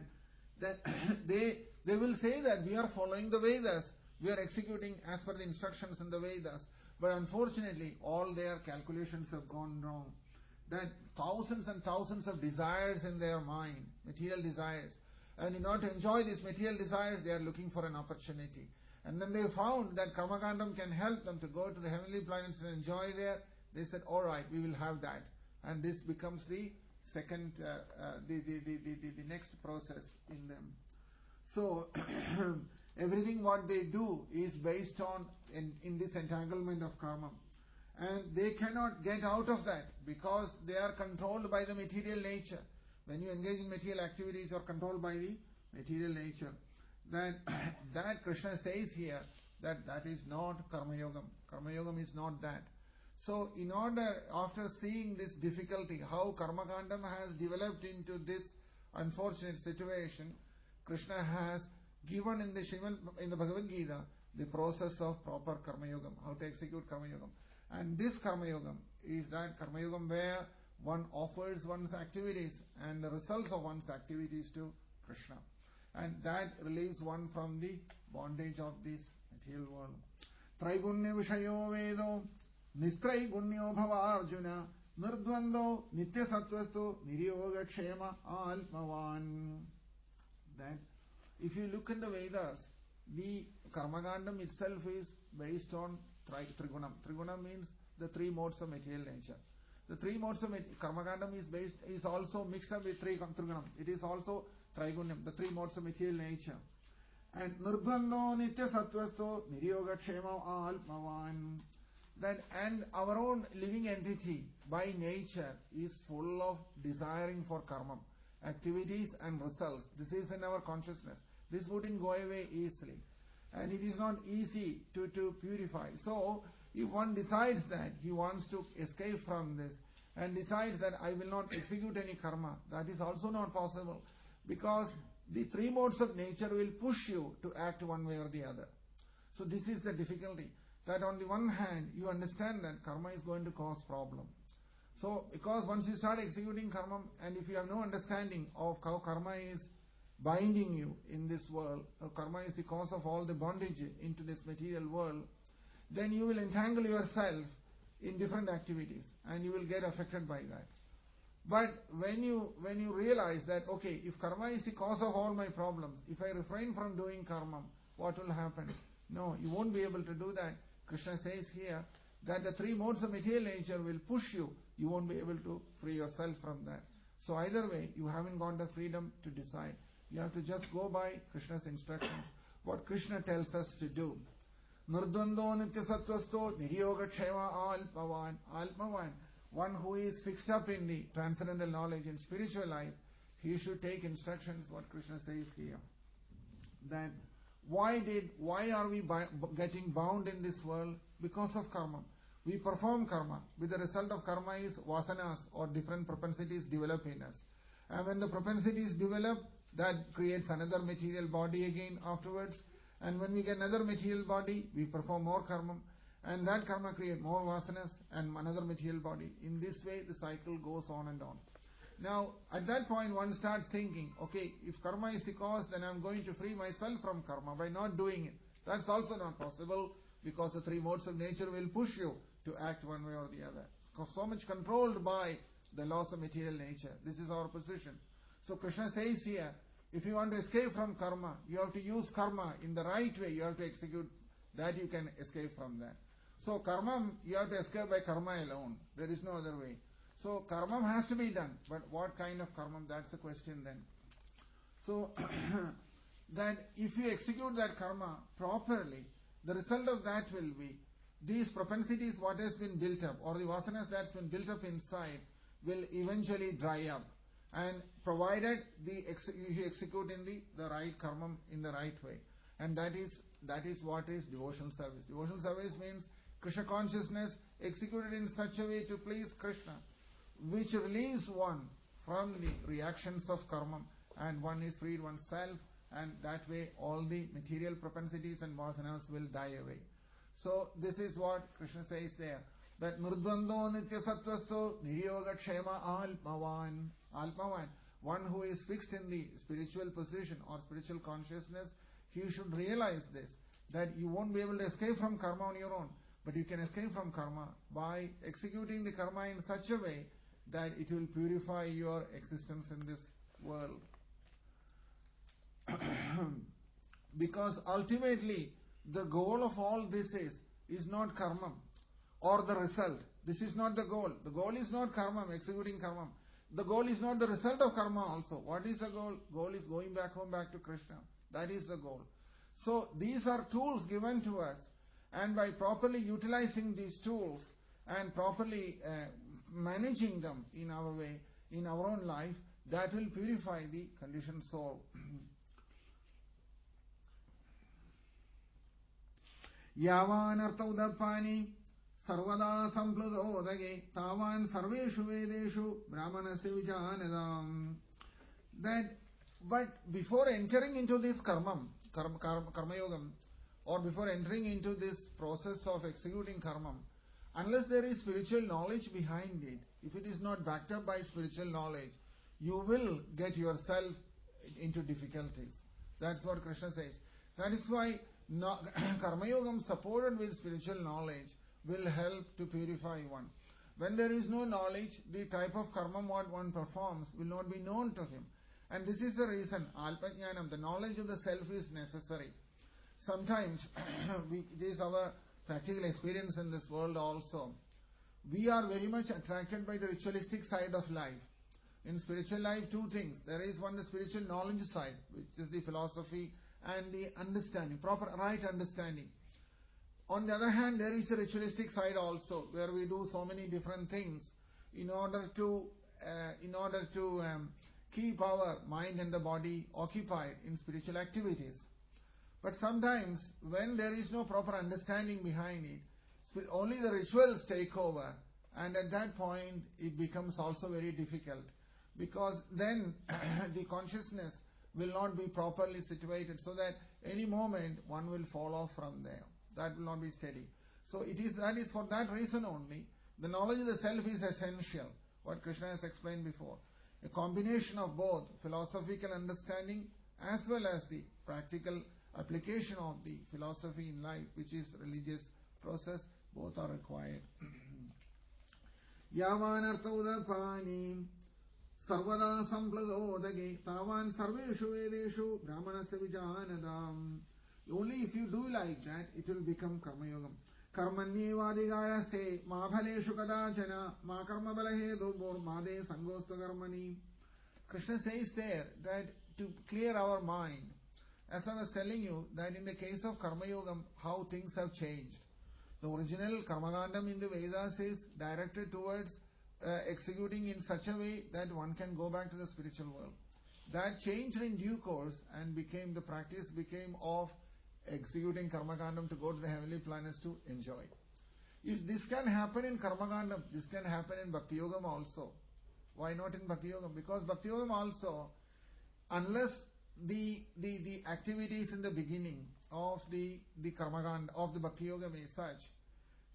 they will say that we are following the Vedas. We are executing as per the instructions in the Vedas. But unfortunately, all their calculations have gone wrong. That thousands and thousands of desires in their mind, material desires. And in order to enjoy these material desires, they are looking for an opportunity. And then they found that Karmakandam can help them to go to the heavenly planets and enjoy there. They said, all right, we will have that. And this becomes the second, the next process in them. So, everything what they do is based on in this entanglement of karma. And they cannot get out of that because they are controlled by the material nature. When you engage in material activities, you are controlled by the material nature. That Krishna says here that is not Karma Yogam. Karma Yogam is not that. So in order, after seeing this difficulty, how Karmakandam has developed into this unfortunate situation, Krishna has given in the Bhagavad Gita the process of proper Karma Yogam, how to execute Karma Yogam. And this Karma Yogam is that Karma Yogam where one offers one's activities and the results of one's activities to Krishna. And that relieves one from the bondage of this material world. Traigunya Vishayo Vedo Nistraigunya Bhava Arjuna Nirdvando Nitya Sattvasto Niryoga Kshema Almavan. That if you look in the Vedas, the Karmakandam itself is based on Trigunam. Trigunam means the three modes of material nature. The three modes of Karmakandam is also mixed up with Trigunam. It is also Trigunyam, the three modes of material nature. And Nirbandho Nitya Sattvasto Niryoga Kshema Almavan. And our own living entity by nature is full of desiring for karma, activities and results. This is in our consciousness. This wouldn't go away easily. And it is not easy to purify. So, if one decides that he wants to escape from this and decides that I will not execute any karma, that is also not possible. Because the three modes of nature will push you to act one way or the other. So this is the difficulty. That on the one hand, you understand that karma is going to cause problem. So, because once you start executing karma, and if you have no understanding of how karma is binding you in this world, karma is the cause of all the bondage into this material world, then you will entangle yourself in different activities and you will get affected by that. But when you realize that, okay, if karma is the cause of all my problems, if I refrain from doing karma, what will happen? No, you won't be able to do that. Krishna says here that the three modes of material nature will push you. You won't be able to free yourself from that. So either way, you haven't got the freedom to decide. You have to just go by Krishna's instructions, what Krishna tells us to do. Nirdvando Nitya Sattvasto Niryoga Kshema Alpavan. Alpavan, one who is fixed up in the transcendental knowledge and spiritual life, he should take instructions, what Krishna says here. That why are we getting bound in this world? Because of karma. We perform karma. With the result of karma is vasanas, or different propensities develop in us. And when the propensities develop, that creates another material body again afterwards. And when we get another material body, we perform more karma. And that karma creates more vasanas and another material body. In this way, the cycle goes on and on. Now, at that point, one starts thinking, okay, if karma is the cause, then I'm going to free myself from karma by not doing it. That's also not possible, because the three modes of nature will push you to act one way or the other. So much controlled by the laws of material nature. This is our position. So Krishna says here, if you want to escape from karma, you have to use karma in the right way. You have to execute that, you can escape from that. So karma, you have to escape by karma alone. There is no other way. So karma has to be done. But what kind of karma? That's the question then. So that if you execute that karma properly, the result of that will be these propensities, what has been built up, or the vasanas that's been built up inside, will eventually dry up. And provided you execute in the right karma in the right way. And that is what is devotional service. Devotional service means Krishna consciousness executed in such a way to please Krishna, which relieves one from the reactions of karma, and one is freed oneself, and that way all the material propensities and vasanas will die away. So this is what Krishna says there, that Nurdvando Nitya Sattvasto Niryoga Kshema Alpavan. Alpavan, one who is fixed in the spiritual position or spiritual consciousness, he should realize this, that you won't be able to escape from karma on your own, but you can escape from karma by executing the karma in such a way that it will purify your existence in this world. Because ultimately, the goal of all this is not karma or the result. This is not the goal. The goal is not karma, executing karma. The goal is not the result of karma also. What is the goal? Goal is going back home, back to Krishna. That is the goal. So these are tools given to us, and by properly utilizing these tools and properly managing them in our way, in our own life, that will purify the conditioned soul. Yavanartha udapani sarvada sampludodage tavan sarveshu vedeshu brahmanasya vijanadam. That, but before entering into this karma yogam, or before entering into this process of executing karma, unless there is spiritual knowledge behind it, if it is not backed up by spiritual knowledge, you will get yourself into difficulties. That's what Krishna says. That is why karma yogam supported with spiritual knowledge will help to purify one. When there is no knowledge, the type of karma what one performs will not be known to him. And this is the reason, alpajnanam, the knowledge of the self is necessary. Sometimes, this is our practical experience in this world also. We are very much attracted by the ritualistic side of life. In spiritual life, two things. There is one, the spiritual knowledge side, which is the philosophy and the understanding, proper right understanding. On the other hand, there is a ritualistic side also, where we do so many different things in order to keep our mind and the body occupied in spiritual activities. But sometimes, when there is no proper understanding behind it, only the rituals take over, and at that point, it becomes also very difficult, because then the consciousness will not be properly situated, so that any moment one will fall off from there. That will not be steady. So that is for that reason only, the knowledge of the self is essential, what Krishna has explained before. A combination of both philosophical understanding as well as the practical application of the philosophy in life, which is religious process, both are required. Yavanartha udapani sarvada sampladodage tavan sarveshu vedeshu brahmanasya vijanadam. Only if you do like that, it will become karma yogam. Karmanyevadhikaraste ma bhaleshu kadachana ma karma balahedu made sangosta karmani. Krishna says there that to clear our mind, as I was telling you, that in the case of karma yogam, how things have changed. The original karmagandam in the Vedas is directed towards executing in such a way that one can go back to the spiritual world. That changed in due course, and the practice became of executing karmagandam to go to the heavenly planets to enjoy. If this can happen in karmagandam, this can happen in bhakti yogam also. Why not in bhakti yogam? Because bhakti yogam also, unless the activities in the beginning of the karmagandam, of the bhakti yogam is such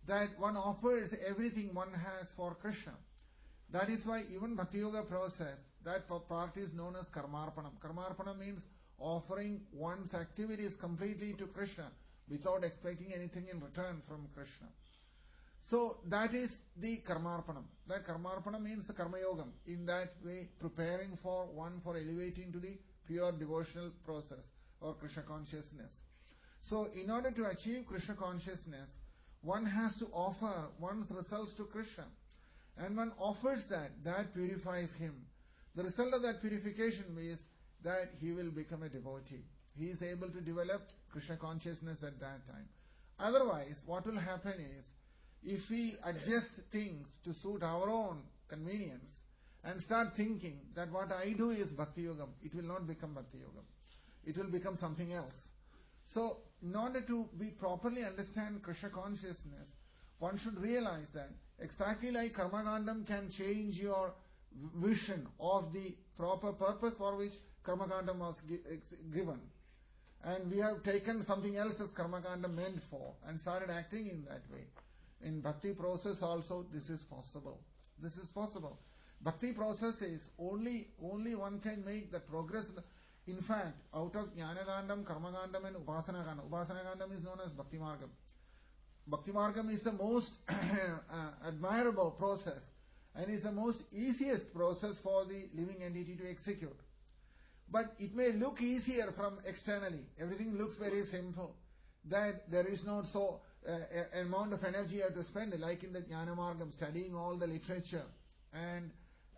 that one offers everything one has for Krishna. That is why even Bhakti Yoga process, that part is known as Karmarpanam. Karmarpanam means offering one's activities completely to Krishna without expecting anything in return from Krishna. So that is the Karmarpanam. That Karmarpanam means the Karma Yogam. In that way, preparing for elevating to the pure devotional process or Krishna consciousness. So in order to achieve Krishna consciousness, one has to offer one's results to Krishna. And one offers that purifies him. The result of that purification is that he will become a devotee. He is able to develop Krishna consciousness at that time. Otherwise, what will happen is, if we adjust things to suit our own convenience and start thinking that what I do is Bhakti Yogam, it will not become Bhakti Yogam. It will become something else. So, in order to be properly understand Krishna consciousness, one should realize that exactly like Karmakandam can change your vision of the proper purpose for which Karmakandam was given. And we have taken something else as Karmakandam meant for and started acting in that way. In Bhakti process also this is possible. This is possible. Bhakti process is only one can make the progress. In fact, out of Jnanakandam, Karmakandam and Upasanakandam. Upasanakandam is known as Bhakti Margam. Bhakti Margam is the most admirable process and is the most easiest process for the living entity to execute. But it may look easier from externally. Everything looks very simple. That there is not so amount of energy you have to spend, like in the Jnana Margam, studying all the literature and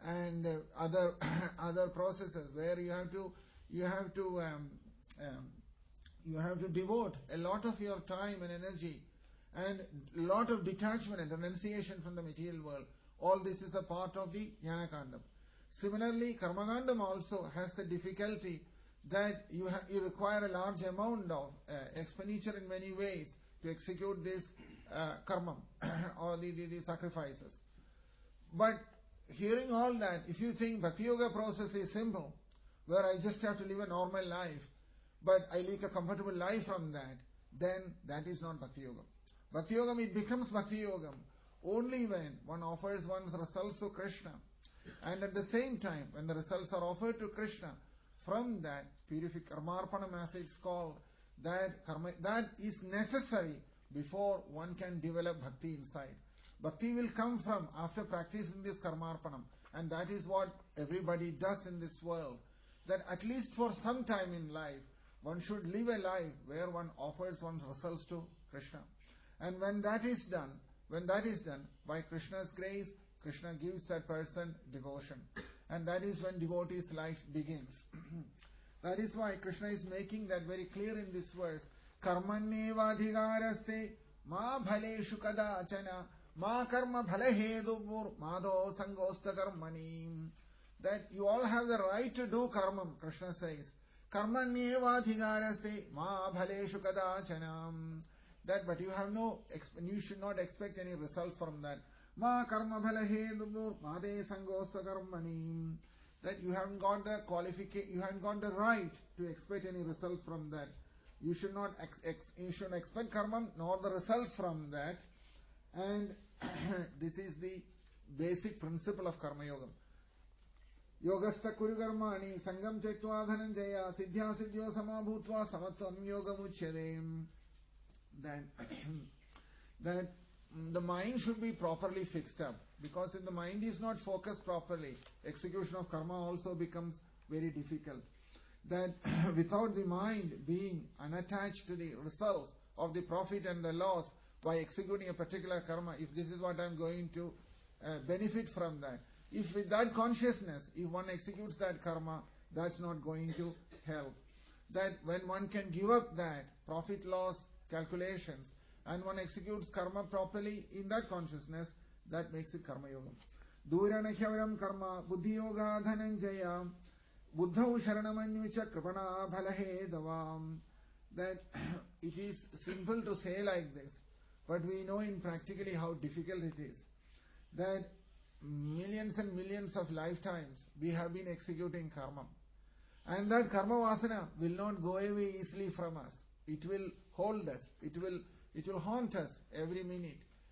other processes where you have to devote a lot of your time and energy and a lot of detachment and renunciation from the material world. All this is a part of the Jnanakandam. Similarly, Karmakandam also has the difficulty that you require a large amount of expenditure in many ways to execute this karma or the sacrifices. But hearing all that, if you think Bhakti Yoga process is simple, where I just have to live a normal life, but I lead a comfortable life from that, then that is not Bhakti Yoga. Bhakti Yogam, it becomes Bhakti Yogam only when one offers one's results to Krishna. And at the same time, when the results are offered to Krishna, from that Karmarpanam, as it's called, that is necessary before one can develop bhakti inside. Bhakti will come from after practicing this Karmarpanam, and that is what everybody does in this world. That at least for some time in life, one should live a life where one offers one's results to Krishna. And when that is done, by Krishna's grace, Krishna gives that person devotion. And that is when devotee's life begins. That is why Krishna is making that very clear in this verse. Karmanyeva adhikaraste ma bhaleshu kadachana ma karma bhalahedubur madho sangosta karmani. That you all have the right to do karma, Krishna says. Karmanyeva adhikaraste ma bhaleshu kadachana. That, but you should not expect any results from that. Ma karma bhalahedubur madhe sangosta karmani. That you haven't got the qualification, you haven't got the right to expect any results from that. You should not expect karma nor the results from that. And this is the basic principle of Karma Yogam. Yogastha kuru karmani sangam chektva dhananjaya siddhya siddhyo samabhutva samatvam yogamuchyate. That the mind should be properly fixed up, because if the mind is not focused properly, execution of karma also becomes very difficult. That without the mind being unattached to the results of the profit and the loss by executing a particular karma, if this is what I am going to benefit from that, if with that consciousness, if one executes that karma, that's not going to help. That when one can give up that profit loss calculations and one executes karma properly in that consciousness, that makes it Karma Yoga. Durana hyavam karma buddhi yoga dhananjaya buddhau sharanamanyucha kripana bhalahe davam. That it is simple to say like this, but we know in practically how difficult it is. That millions and millions of lifetimes we have been executing karma. And that karma vasana will not go away easily from us. It will hold us. It will haunt us every minute.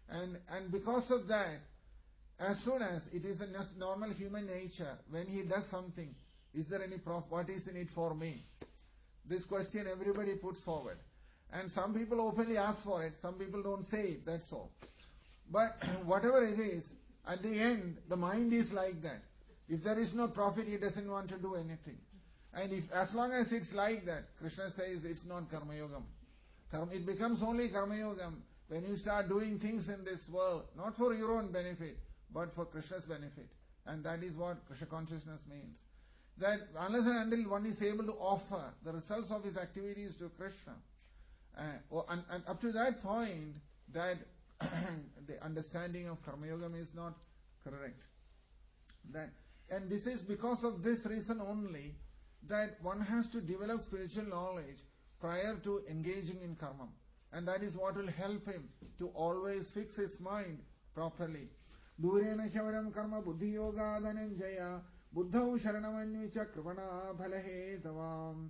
And because of that, as soon as it is a normal human nature, when he does something, is there any profit? What is in it for me? This question everybody puts forward. And some people openly ask for it, some people don't say it, that's all. But whatever it is, at the end, the mind is like that. If there is no profit, he doesn't want to do anything. And if as long as it's like that, Krishna says it's not Karma Yogam. It becomes only Karma Yogam when you start doing things in this world, not for your own benefit, but for Krishna's benefit. And that is what Krishna consciousness means. That unless and until one is able to offer the results of his activities to Krishna, and up to that point, that the understanding of Karma Yogam is not correct. And this is because of this reason only that one has to develop spiritual knowledge prior to engaging in karma. And that is what will help him to always fix his mind properly. Durena shavaram karma buddhi yoga dhananjaya buddhau sharanamanyucha kripana phalahe tavam.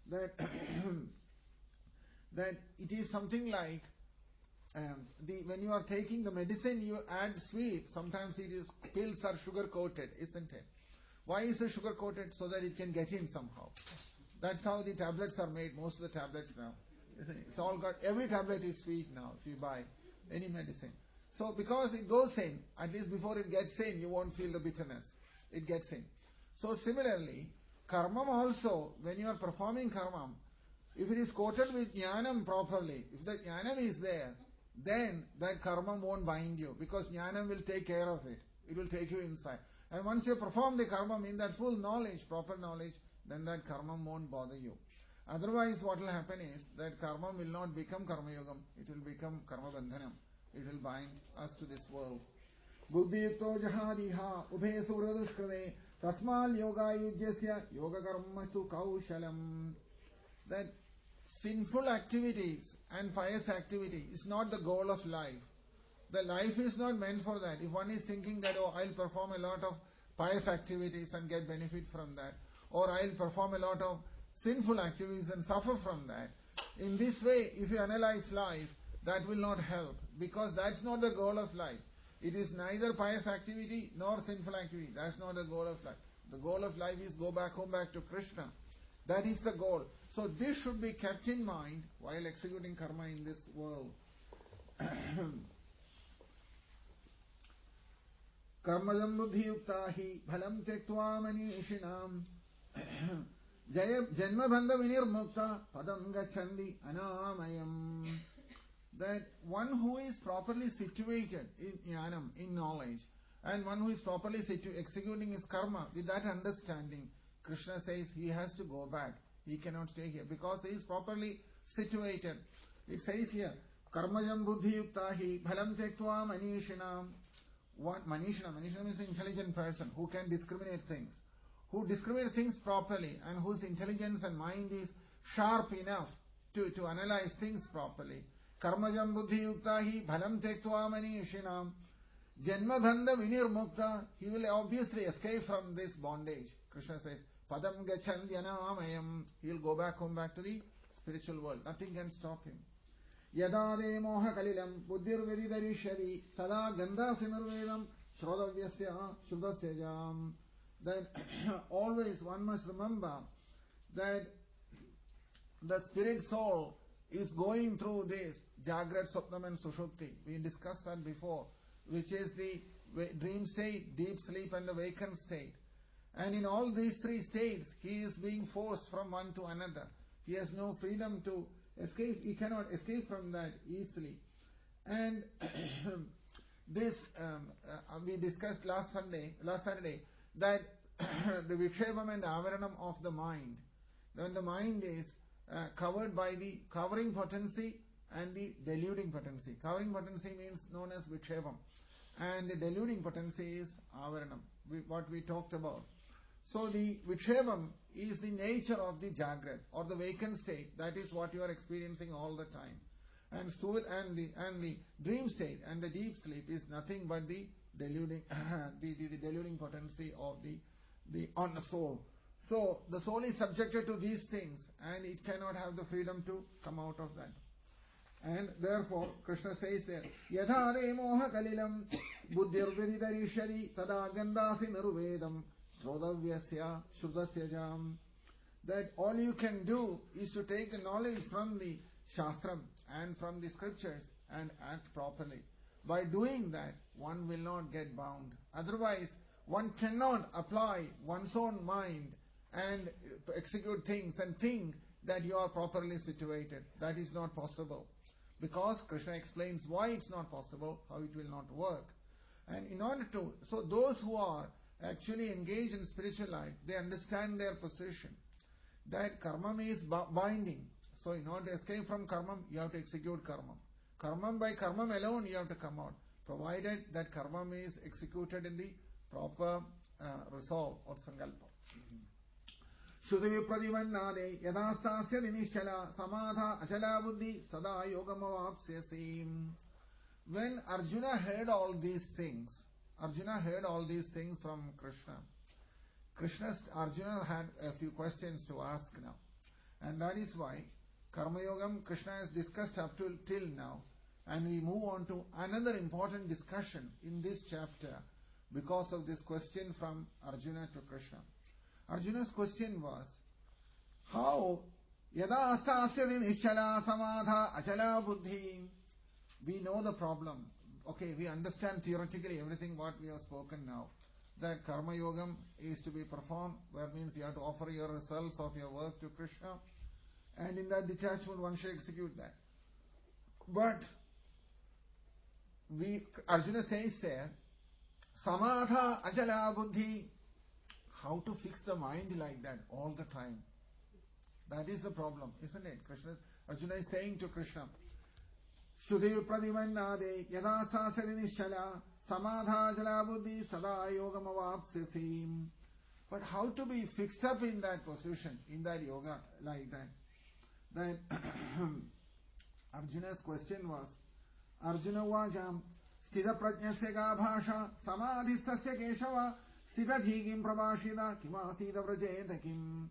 That it is something like when you are taking the medicine, you add sweet. Sometimes pills are sugar coated, isn't it? Why is it sugar coated? So that it can get in somehow. That's how the tablets are made. Most of the tablets now, it's all got. Every tablet is sweet now. If you buy any medicine, so because it goes in, at least before it gets in, you won't feel the bitterness. It gets in. So similarly, karma also, when you are performing karma, if it is coated with jnanam properly, if the jnanam is there, then that karma won't bind you, because jnanam will take care of it. It will take you inside. And once you perform the karma in that full knowledge, proper knowledge, then that karma won't bother you. Otherwise, what will happen is that karma will not become karma yogam. It will become karma bandhanam. It will bind us to this world. Buddhiyukto jahadiha ubhe suradushkrade tasmal yoga yujyasya yoga karmastu kaushalam. That sinful activities and pious activity is not the goal of life. The life is not meant for that. If one is thinking that, oh, I'll perform a lot of pious activities and get benefit from that, or I'll perform a lot of sinful activities and suffer from that. In this way, if you analyze life, that will not help, because that's not the goal of life. It is neither pious activity nor sinful activity. That's not the goal of life. The goal of life is go back home, back to Krishna. That is the goal. So this should be kept in mind while executing karma in this world. Karmadam buddhi yuktahi bhalam tektva manishinam janma bandha vinirmukta padam gachandi anamayam. That one who is properly situated in jnanam, in knowledge, and one who is properly executing his karma with that understanding, Krishna says he has to go back. He cannot stay here because he is properly situated. It says here, Karmajam buddhi yuktahi bhalam tektva manishinam. Manishna means an intelligent person who can discriminate things, who discriminate things properly, and whose intelligence and mind is sharp enough to analyze things properly. Karmajam buddhi yuktahi bhalam tektva manishinam. Janma bandha vinirmukta. He will obviously escape from this bondage. Krishna says, Padam gachandhyanamayam. He will go back home, back to the spiritual world. Nothing can stop him. Yadade moha kalilam buddhir vedidarishyadi tada gandha sinurvedam shrodavyasya shuddhasyajam. Then always one must remember that the spirit soul is going through this Jagrat, Swapnam and Sushupti. We discussed that before, which is the dream state, deep sleep and the vacant state. And in all these three states, he is being forced from one to another. He has no freedom to escape. He cannot escape from that easily. And this, we discussed last Saturday, that the Vikshepam and Avaranam of the mind, when the mind is covered by the covering potency and the deluding potency. Covering potency means known as Vikshepam, and the deluding potency is Avaranam, what we talked about. So the Vikshepam is the nature of the Jagrat or the vacant state. That is what you are experiencing all the time. And the dream state and the deep sleep is nothing but the deluding the deluding potency of the on the soul. So the soul is subjected to these things and it cannot have the freedom to come out of that. And therefore, Krishna says there, Yatha de moha kalilam buddhir viditarishari tada gandasi nirvedam shrodavyasya shrudasya jam. That all you can do is to take the knowledge from the Shastram and from the scriptures and act properly. By doing that, one will not get bound. Otherwise, one cannot apply one's own mind and execute things and think that you are properly situated. That is not possible. Because Krishna explains why it's not possible, how it will not work. And in order to, so those who are actually engaged in spiritual life, they understand their position. That karma is binding. So in order to escape from karma, you have to execute karma. Karma by karma alone, you have to come out. Provided that karma is executed in the proper resolve or sankalpa. Shudevi pradivannade yadastasya ninishala samadha achala buddhi sada yogamavapsyasi. When Arjuna heard all these things from Krishna. Arjuna had a few questions to ask now. And that is why Karma Yogam Krishna has discussed up till now. And we move on to another important discussion in this chapter because of this question from Arjuna to Krishna. Arjuna's question was, how yada asta asya nischala samadha achala buddhi. We know the problem. Okay, we understand theoretically everything what we have spoken now. That Karma Yogam is to be performed, where means you have to offer your results of your work to Krishna. And in that detachment one should execute that. But Arjuna says there, Samadha Achala Buddhi. How to fix the mind like that all the time? That is the problem, isn't it? Arjuna is saying to Krishna, Shudev pradivannade yada sasari nishala samadha jala buddhi sada yogamavapsyasi. But how to be fixed up in that position, in that yoga, like that? Then Arjuna's question was, Arjuna vajam sthita prajnasya ga bhasha samadhistasya keshava siddhadhigim prabhashida kimasida vrajeta kim.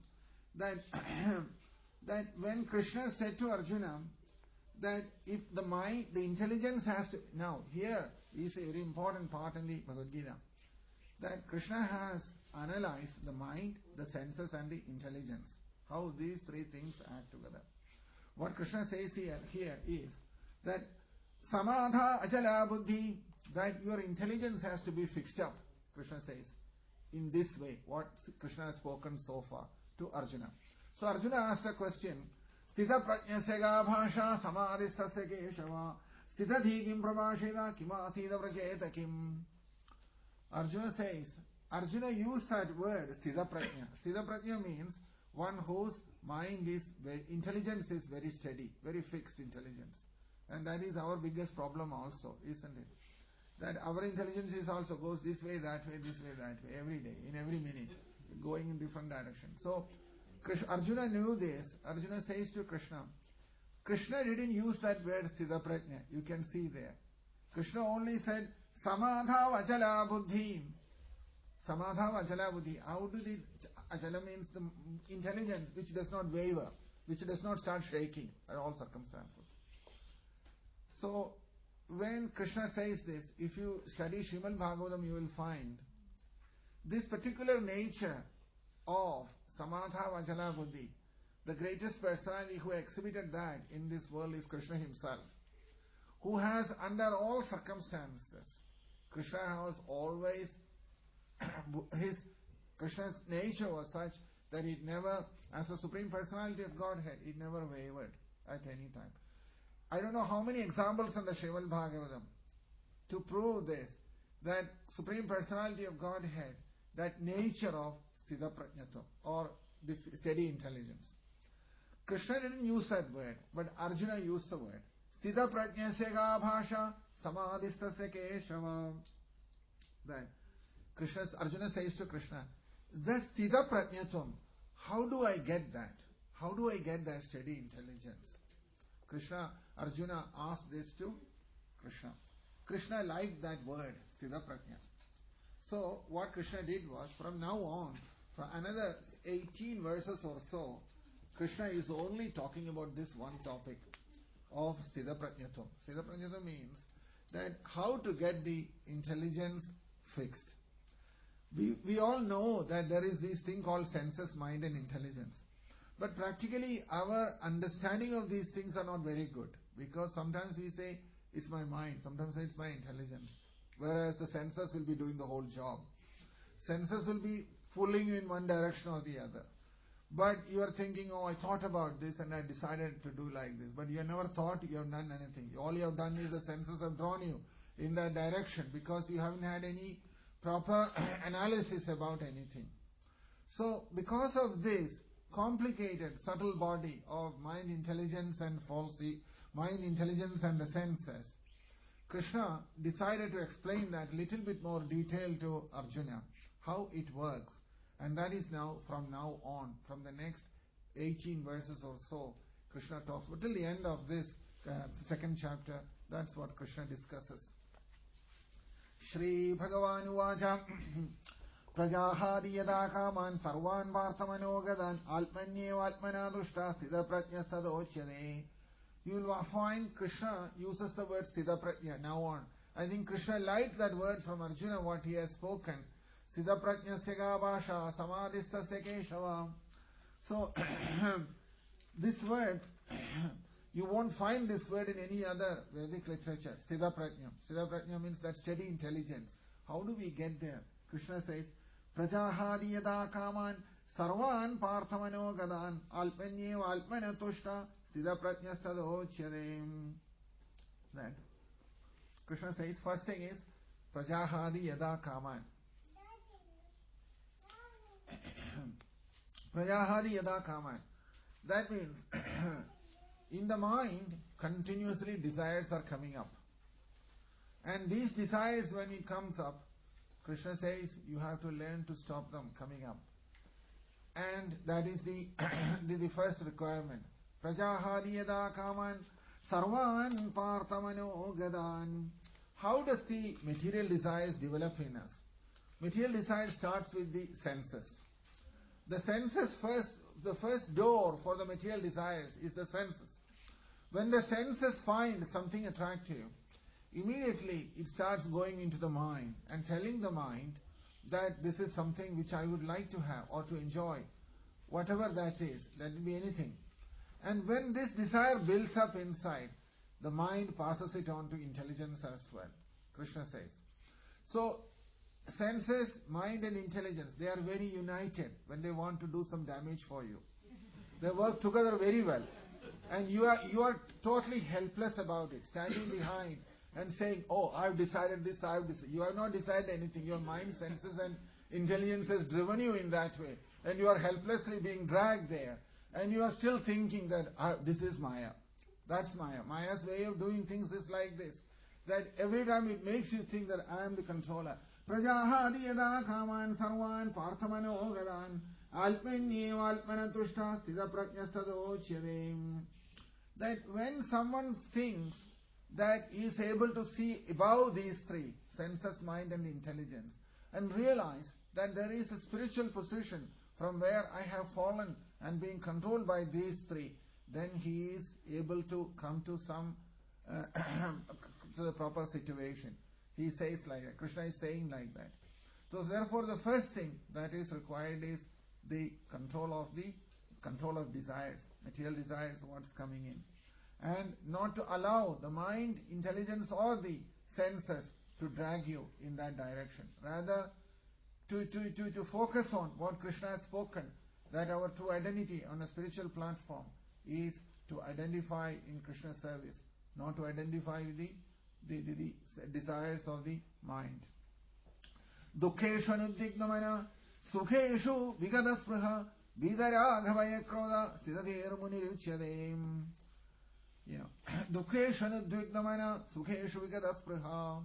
That when Krishna said to Arjuna, that if the mind, the intelligence has to... Now, here is a very important part in the Bhagavad Gita. That Krishna has analyzed the mind, the senses and the intelligence. How these three things act together. What Krishna says here is that Samadha Achala Buddhi, that your intelligence has to be fixed up, Krishna says, in this way, what Krishna has spoken so far to Arjuna. So Arjuna asked the question, Sthita prajnasya ga bhasha samadhistasya keshava sthita dhigim prabhashida kimasida vrajeta kim. Arjuna says, Arjuna used that word sthita prajna. Sthita prajna means one whose mind is, intelligence is very steady, very fixed intelligence. And that is our biggest problem also, isn't it? That our intelligence is also goes this way, that way, every day, in every minute, going in different directions. So, Arjuna knew this. Arjuna says to Krishna, Krishna didn't use that word sthita prajna. You can see there. Krishna only said, Samadha vachala buddhi. Samadha vachala buddhi. How do the achala means the intelligence which does not waver, which does not start shaking at all circumstances. So, when Krishna says this, if you study Srimad Bhagavatam, you will find this particular nature of Samadha Vachala Buddhi. The greatest personality who exhibited that in this world is Krishna himself, who has under all circumstances, Krishna has always, Krishna's nature was such that it never, as a Supreme Personality of Godhead, it never wavered at any time. I don't know how many examples in the Srimad Bhagavatam to prove this, that Supreme Personality of Godhead, that nature of Sthita Prajnatvam or the steady intelligence. Krishna didn't use that word, but Arjuna used the word. Sthita Prajnasya ga bhasha samadhistasya keshava. That Arjuna says to Krishna, that Sthita Prajnatvam, how do I get that? How do I get that steady intelligence? Arjuna asked this to Krishna. Krishna liked that word, Sthita Prajna. So, what Krishna did was, from now on, for another 18 verses or so, Krishna is only talking about this one topic of Sthita Prajnatvam. Sthita Prajnatvam means that how to get the intelligence fixed. We all know that there is this thing called senses, mind and intelligence. But practically our understanding of these things are not very good. Because sometimes we say, it's my mind, sometimes it's my intelligence. Whereas the senses will be doing the whole job. Senses will be pulling you in one direction or the other. But you are thinking, oh, I thought about this and I decided to do like this. But you have never thought, you have done anything. All you have done is the senses have drawn you in that direction because you haven't had any proper analysis about anything. So, because of this complicated, subtle body of mind, intelligence and mind, intelligence and the senses, Krishna decided to explain that little bit more detail to Arjuna, how it works. And that is now, from now on, from the next 18 verses or so, Krishna talks. But till the end of this second chapter, that's what Krishna discusses. Shri Bhagavan Uvacha Prajahadi yada kaman sarvan parthamanogadan alpmanyev alpmana drushta sthita prajnastadochyade. You will find Krishna uses the word Sthita Prajna now on. I think Krishna liked that word from Arjuna, what he has spoken. Sthita Prajnasya ga bhasha samadhistasya keshava. So, this word, you won't find this word in any other Vedic literature. Sthita Prajna. Sthita Prajna means that steady intelligence. How do we get there? Krishna says, Prajahadi yada kaman sarvan parthamano gadan alpanyev alpana tushta sthita prajnastadochyade. That Krishna says, first thing is Prajahadi yada kaman. Prajahadi yada kaman. That means in the mind continuously desires are coming up. And these desires, when it comes up, Krishna says you have to learn to stop them coming up. And that is the the first requirement. Prajahadi yada kaman sarvan parthamano gadan. How does the material desires develop in us? Material desire starts with the senses. The senses the first door for the material desires is the senses. When the senses find something attractive, immediately it starts going into the mind and telling the mind that this is something which I would like to have or to enjoy, whatever that is, let it be anything. And when this desire builds up inside, the mind passes it on to intelligence as well, Krishna says. So, senses, mind and intelligence, they are very united when they want to do some damage for you. They work together very well. And you are totally helpless about it, standing behind and saying, oh, I've decided this, You have not decided anything. Your mind, senses and intelligence has driven you in that way. And you are helplessly being dragged there. And you are still thinking that this is Maya. That's Maya. Maya's way of doing things is like this. That every time it makes you think that I am the controller. Prajahadi yada kaman sarvan parthamano gadan alpanyev alpana tushta sthita prajnastadochyade. That when someone thinks that he is able to see above these three, senses, mind and intelligence, and realize that there is a spiritual position from where I have fallen and being controlled by these three, then he is able to come to some to the proper situation. He says like that. Krishna is saying like that. So therefore the first thing that is required is the control of desires, material desires, what's coming in. And not to allow the mind, intelligence or the senses to drag you in that direction. Rather, to focus on what Krishna has spoken, that our true identity on a spiritual platform is to identify in Krishna's service, not to identify with the desires of the mind. Dukkeshu anudignamana sukheshu vigadaspraha vidaraghvaya krodha stitadir muniruchyade. Dukkeshu anudignamana sukheshu vigadaspraha.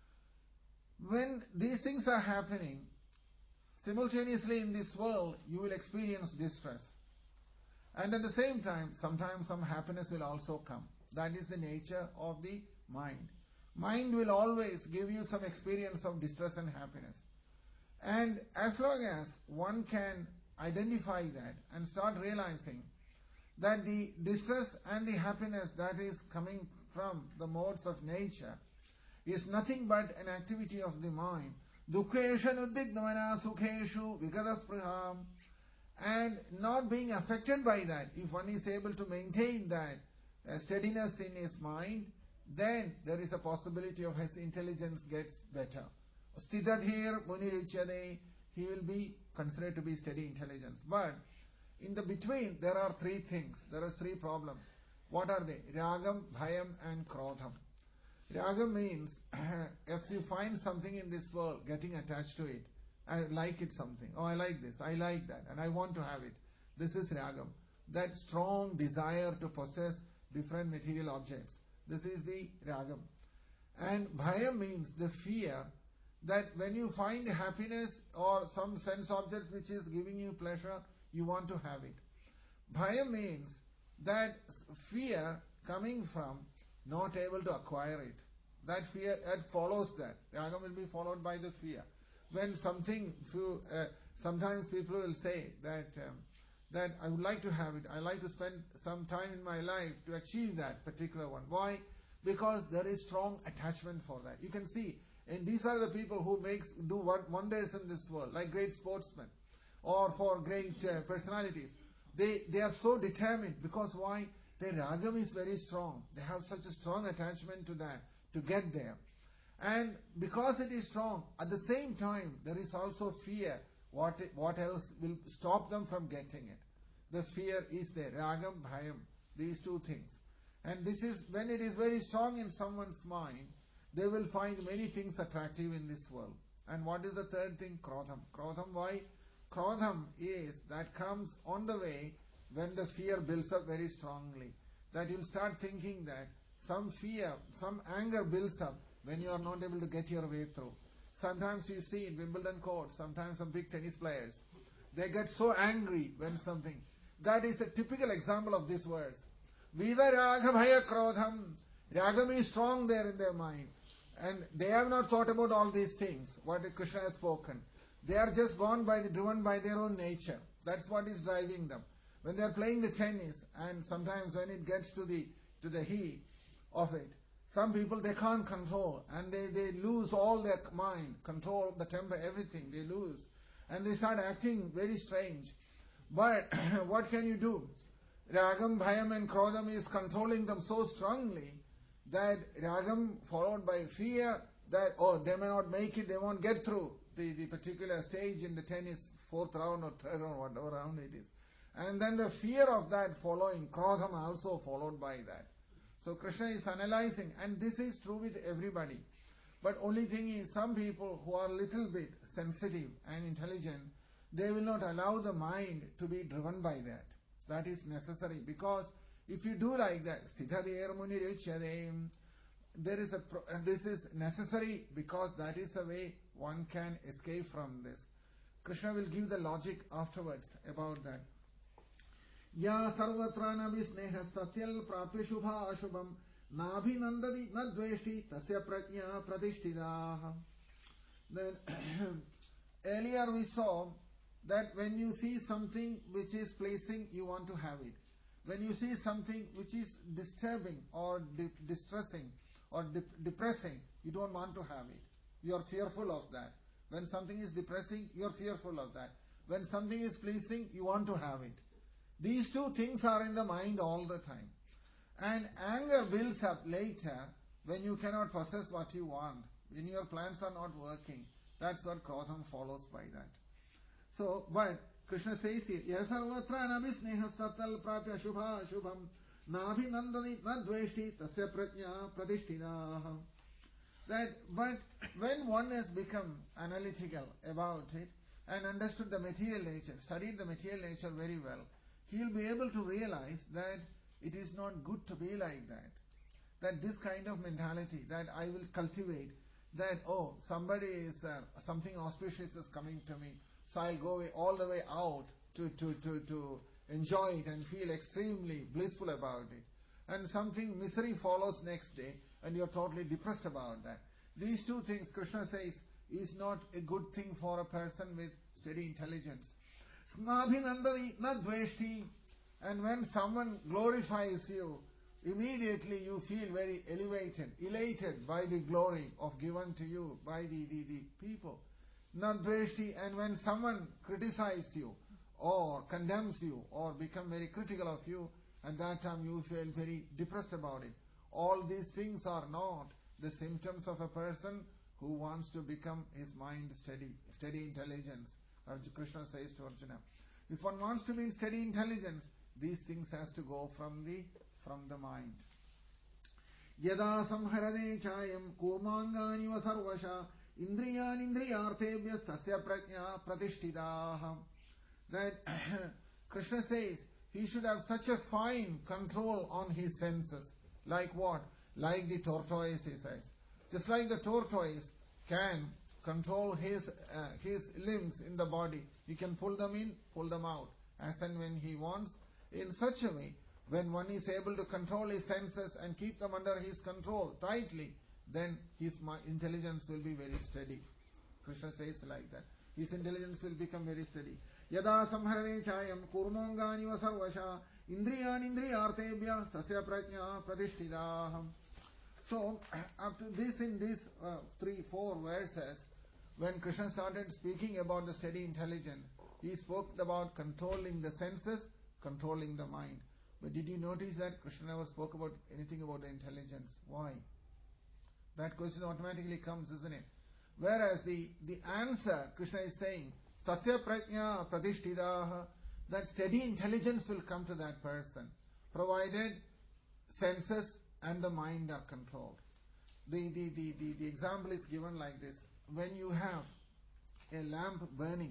When these things are happening, simultaneously in this world, you will experience distress. And at the same time, sometimes some happiness will also come. That is the nature of the mind. Mind will always give you some experience of distress and happiness. And as long as one can identify that and start realizing that the distress and the happiness that is coming from the modes of nature is nothing but an activity of the mind. Dukkesha nuddhignamana sukheshu vikadaspruham. And not being affected by that, if one is able to maintain that steadiness in his mind, then there is a possibility of his intelligence gets better. Sthitadhir munirichyade, he will be considered to be steady intelligence. But in the between, there are three things. There are three problems. What are they? Ragam, Bhayam and Krodham. Ragam means if you find something in this world, getting attached to it. I like it something. Oh, I like this. I like that. And I want to have it. This is Ragam. That strong desire to possess different material objects. This is the Ragam. And Bhayam means the fear that when you find happiness or some sense object which is giving you pleasure, you want to have it. Bhayam means that fear coming from not able to acquire it. That fear, that follows that. Ragam will be followed by the fear. When something, sometimes people will say that I would like to have it. I like to spend some time in my life to achieve that particular one. Why? Because there is strong attachment for that. You can see, and these are the people who do wonders in this world, like great sportsmen or for great personalities. They are so determined because why? Their ragam is very strong. They have such a strong attachment to that, to get there. And because it is strong, at the same time, there is also fear. What else will stop them from getting it? The fear is there. Ragam, Bhayam. These two things. And this is, when it is very strong in someone's mind, they will find many things attractive in this world. And what is the third thing? Krodham. Krodham, why? Krodham is, that comes on the way when the fear builds up very strongly. That you'll start thinking that some fear, some anger builds up when you are not able to get your way through. Sometimes you see in Wimbledon courts, sometimes some big tennis players, they get so angry when something. That is a typical example of this verse. Vida raga bhaya krodham. Ragam is strong there in their mind. And they have not thought about all these things, what Krishna has spoken. They are just driven by their own nature. That's what is driving them. When they are playing the tennis, and sometimes when it gets to the heat of it, some people they can't control, and they lose all their mind, control, the temper, everything they lose. And they start acting very strange. But what can you do? Ragam, Bhayam and Krodham is controlling them so strongly that Ragam followed by fear that, oh, they may not make it, they won't get through the particular stage in the tennis, fourth round or third round, whatever round it is. And then the fear of that following, Krodham also followed by that. So Krishna is analyzing, and this is true with everybody. But only thing is, some people who are a little bit sensitive and intelligent, they will not allow the mind to be driven by that. That is necessary, because if you do like that, Sthitadher munirichyade, this is necessary, because that is the way one can escape from this. Krishna will give the logic afterwards about that. Ya sarvatra nabhisnehas tatyal prapya shubha ashubham nabhinandadi nadveshti tasya prajna pratishtidah. Then earlier we saw that when you see something which is pleasing, you want to have it. When you see something which is disturbing or distressing or depressing, you don't want to have it. You are fearful of that. When something is depressing, you are fearful of that. When something is pleasing, you want to have it. These two things are in the mind all the time. And anger builds up later when you cannot possess what you want, when your plans are not working. That's what Krodham follows by that. So, but Krishna says here, Yasarvatra nabhisnehastatal prapya shubha shubham nabhinandani nadveshti tasya prajna pratishtidah. But when one has become analytical about it and understood the material nature, studied the material nature very well, he will be able to realize that it is not good to be like that. That this kind of mentality that I will cultivate, that, oh, somebody is, something auspicious is coming to me, so I'll go all the way out to enjoy it and feel extremely blissful about it. And something misery follows next day, and you're totally depressed about that. These two things, Krishna says, is not a good thing for a person with steady intelligence. Snabhinandari na dveshti. And when someone glorifies you, immediately you feel very elated by the glory of given to you by the people. Nadveshti, and when someone criticizes you or condemns you or become very critical of you, at that time you feel very depressed about it. All these things are not the symptoms of a person who wants to become his mind steady intelligence. Krishna says to Arjuna, if one wants to be in steady intelligence, these things has to go from the mind. Yada samharade chayam kurmangani va sarvasha indriyan indriyarthebhyas tasya prajna pratishthidah. That Krishna says he should have such a fine control on his senses. Like what? Like the tortoise, he says. Just like the tortoise can control his limbs in the body. He can pull them in, pull them out, as and when he wants. In such a way, when one is able to control his senses and keep them under his control tightly, then his intelligence will be very steady. Krishna says like that. His intelligence will become very steady. Yada samharane chayam kurmongani va sarvasha indriyan indriyarthebhya tasya prajna pratishthidah. So, up to this, in these 3-4 verses, when Krishna started speaking about the steady intelligence, he spoke about controlling the senses, controlling the mind. But did you notice that Krishna never spoke about anything about the intelligence? Why? That question automatically comes, isn't it? Whereas the answer, Krishna is saying, Tasya prajna pratishthidah, that steady intelligence will come to that person, provided senses and the mind are controlled. The example is given like this. When you have a lamp burning,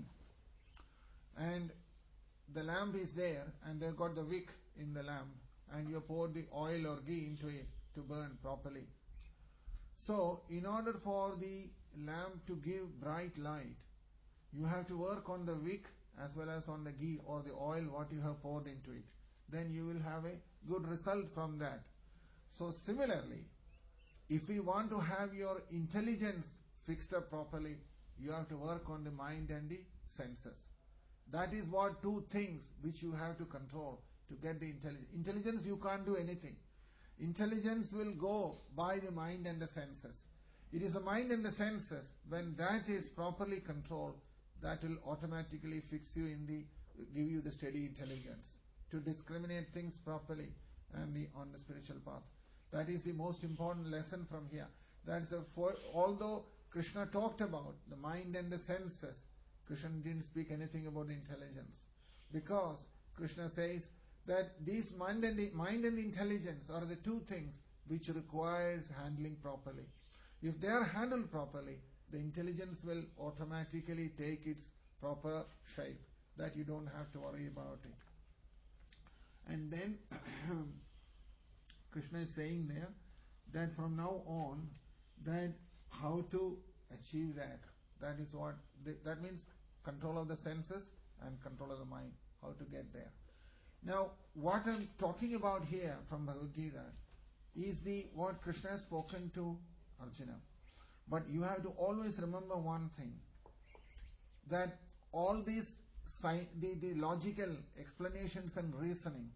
and the lamp is there, and they've got the wick in the lamp, and you pour the oil or ghee into it to burn properly. So, in order for the lamp to give bright light, you have to work on the wick as well as on the ghee or the oil what you have poured into it. Then you will have a good result from that. So similarly, if we want to have your intelligence fixed up properly, you have to work on the mind and the senses. That is what two things which you have to control to get the intelligence. Intelligence, you can't do anything. Intelligence will go by the mind and the senses. It is the mind and the senses, when that is properly controlled, that will automatically fix you give you the steady intelligence to discriminate things properly and on the spiritual path. That is the most important lesson from here. Although Krishna talked about the mind and the senses, Krishna didn't speak anything about the intelligence. Because Krishna says that these mind and the intelligence are the two things which requires handling properly. If they are handled properly, the intelligence will automatically take its proper shape, that you don't have to worry about it. And then Krishna is saying there that from now on, that how to achieve that. That is what, that means control of the senses and control of the mind, how to get there. Now, what I'm talking about here from Bhagavad Gita is what Krishna has spoken to Arjuna. But you have to always remember one thing, that all these the logical explanations and reasoning,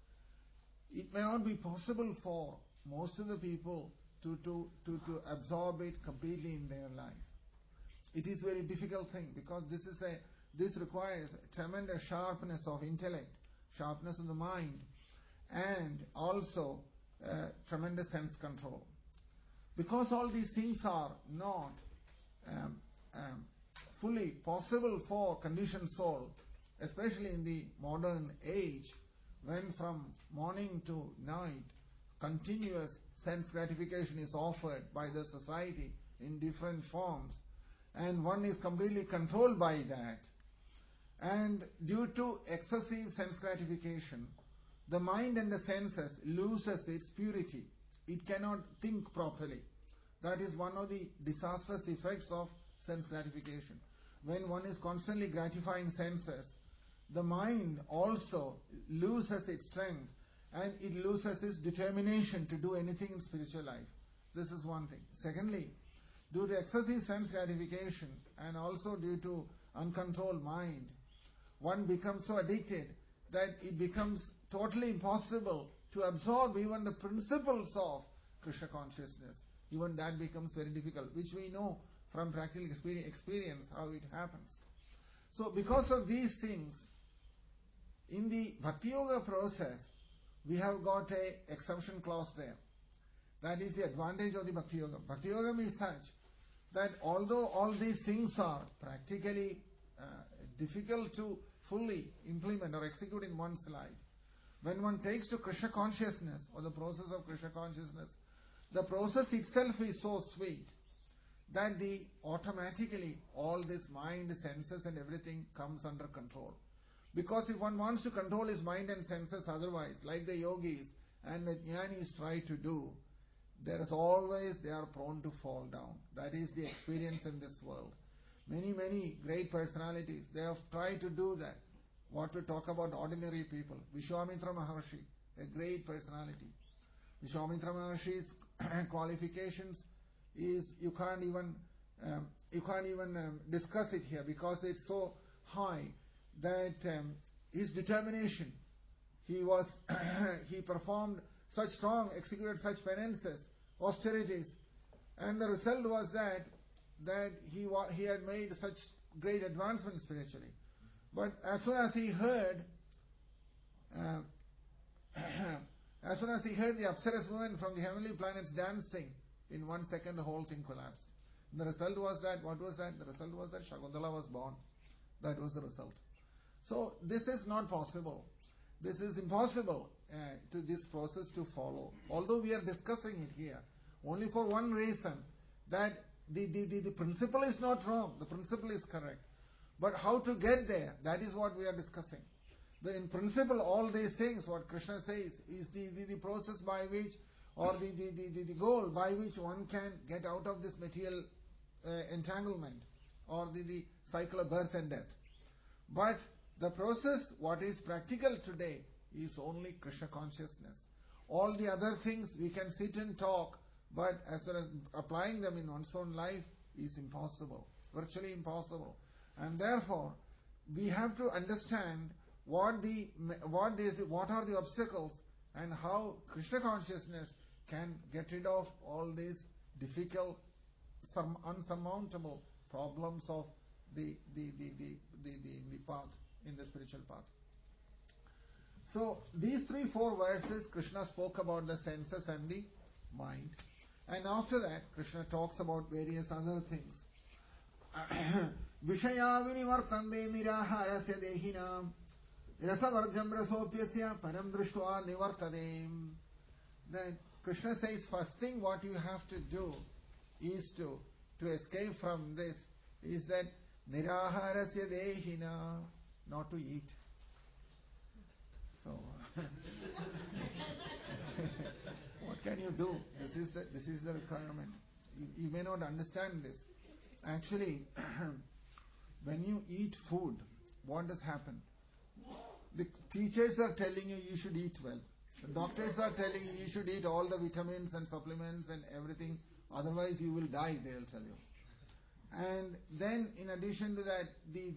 it may not be possible for most of the people to absorb it completely in their life. It is a very difficult thing, because this requires tremendous sharpness of intellect, sharpness of the mind, and also tremendous sense control. Because all these things are not fully possible for conditioned soul, especially in the modern age, when from morning to night continuous sense gratification is offered by the society in different forms, and one is completely controlled by that. And due to excessive sense gratification, the mind and the senses loses its purity. It cannot think properly. That is one of the disastrous effects of sense gratification. When one is constantly gratifying senses, the mind also loses its strength, and it loses its determination to do anything in spiritual life. This is one thing. Secondly, due to excessive sense gratification and also due to uncontrolled mind, one becomes so addicted that it becomes totally impossible to absorb even the principles of Krishna consciousness. Even that becomes very difficult, which we know from practical experience how it happens. So because of these things, in the Bhakti Yoga process, we have got a exemption clause there. That is the advantage of the Bhakti Yoga. Bhakti Yoga is such that although all these things are practically difficult to fully implement or execute in one's life, when one takes to Krishna consciousness or the process of Krishna consciousness, the process itself is so sweet that automatically all this mind, senses and everything comes under control. Because if one wants to control his mind and senses otherwise, like the yogis and the jnanis try to do, they are prone to fall down. That is the experience in this world. Many great personalities, they have tried to do that. What to talk about ordinary people. Vishwamitra Maharshi, a great personality. Vishwamitra Maharshi's qualifications is you can't even discuss it here because it's so high that his determination. He performed such strong, executed such penances, austerities, and the result was that he had made such great advancement spiritually. But as soon as he heard the Apsaras women from the heavenly planets dancing, in 1 second the whole thing collapsed. And the result was that, what was that? The result was that Shakuntala was born. That was the result. So this is not possible. This is impossible to this process to follow. Although we are discussing it here, only for one reason, that the principle is not wrong, the principle is correct. But how to get there, that is what we are discussing. In principle, all these things, what Krishna says, is the process by which, or the goal by which one can get out of this material entanglement, or the cycle of birth and death. But the process, what is practical today, is only Krishna consciousness. All the other things we can sit and talk, but as far as applying them in one's own life is impossible, virtually impossible. And therefore, we have to understand what are the obstacles and how Krishna consciousness can get rid of all these difficult, unsurmountable problems of the path, in the spiritual path. So these 3-4 verses, Krishna spoke about the senses and the mind. And after that, Krishna talks about various other things. Vishaya vinivartande niraharasya dehinam rasavarjam rasopyasya param drishtva nivartadem. Then Krishna says, first thing what you have to do is to escape from this is that niraharasya dehina, not to eat. So what can you do? This is the requirement. You may not understand this. Actually, when you eat food, what does happen? The teachers are telling you should eat well. The doctors are telling you should eat all the vitamins and supplements and everything, otherwise you will die, they'll tell you. And then in addition to that,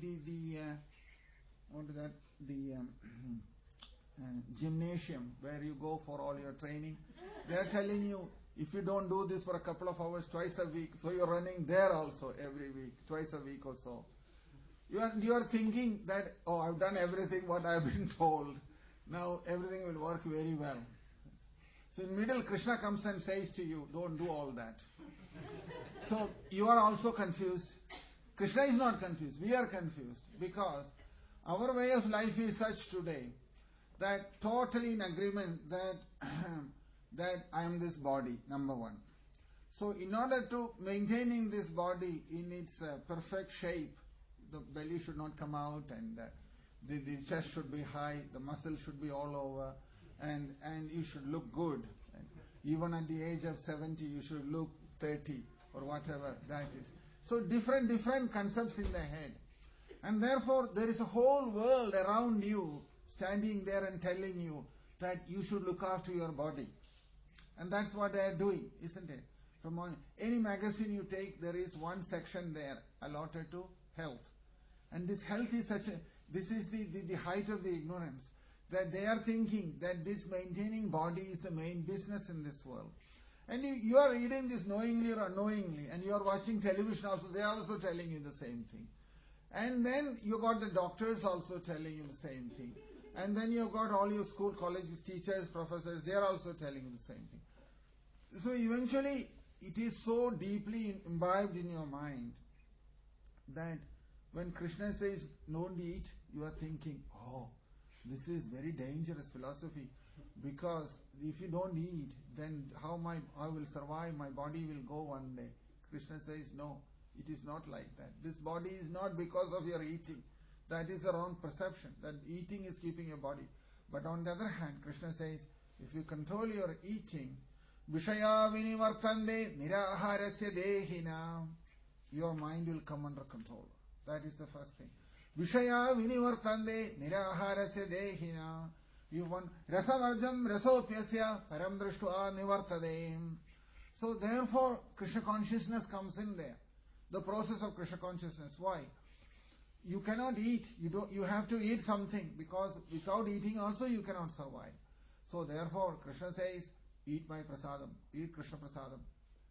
gymnasium where you go for all your training, they are telling you if you don't do this for a couple of hours twice a week, so you're running there also every week, twice a week or so. You are thinking that, oh, I've done everything what I've been told. Now everything will work very well. So in middle, Krishna comes and says to you, don't do all that. So you are also confused. Krishna is not confused. We are confused because our way of life is such today that totally in agreement that I am this body, number one. So in order to maintaining this body in its perfect shape, the belly should not come out and the chest should be high, the muscle should be all over, and you should look good. And even at the age of 70, you should look 30 or whatever that is. So different concepts in the head. And therefore, there is a whole world around you standing there and telling you that you should look after your body. And that's what they are doing, isn't it? From any magazine you take, there is one section there allotted to health. And this health is this is the height of the ignorance. that they are thinking that this maintaining body is the main business in this world. And you are reading this knowingly or unknowingly, and you are watching television also, they are also telling you the same thing. And then you got the doctors also telling you the same thing. And then you got all your school, colleges, teachers, professors, they are also telling you the same thing. So eventually, it is so deeply imbibed in your mind that when Krishna says, don't eat, you are thinking, oh, this is very dangerous philosophy, because if you don't eat, then how I will survive, my body will go one day. Krishna says, no, it is not like that. This body is not because of your eating. That is a wrong perception, that eating is keeping your body. But on the other hand, Krishna says, if you control your eating, Vishaya vinivartande niraharasya dehina, your mind will come under control. That is the first thing. Vishaya vinivartande niraharasya dehina. You want rasavarjam rasopyasya param drashtva nivartade. So therefore, Krishna consciousness comes in there. The process of Krishna consciousness. Why? You cannot eat. You have to eat something, because without eating also you cannot survive. So therefore, Krishna says, eat my prasadam, eat Krishna prasadam.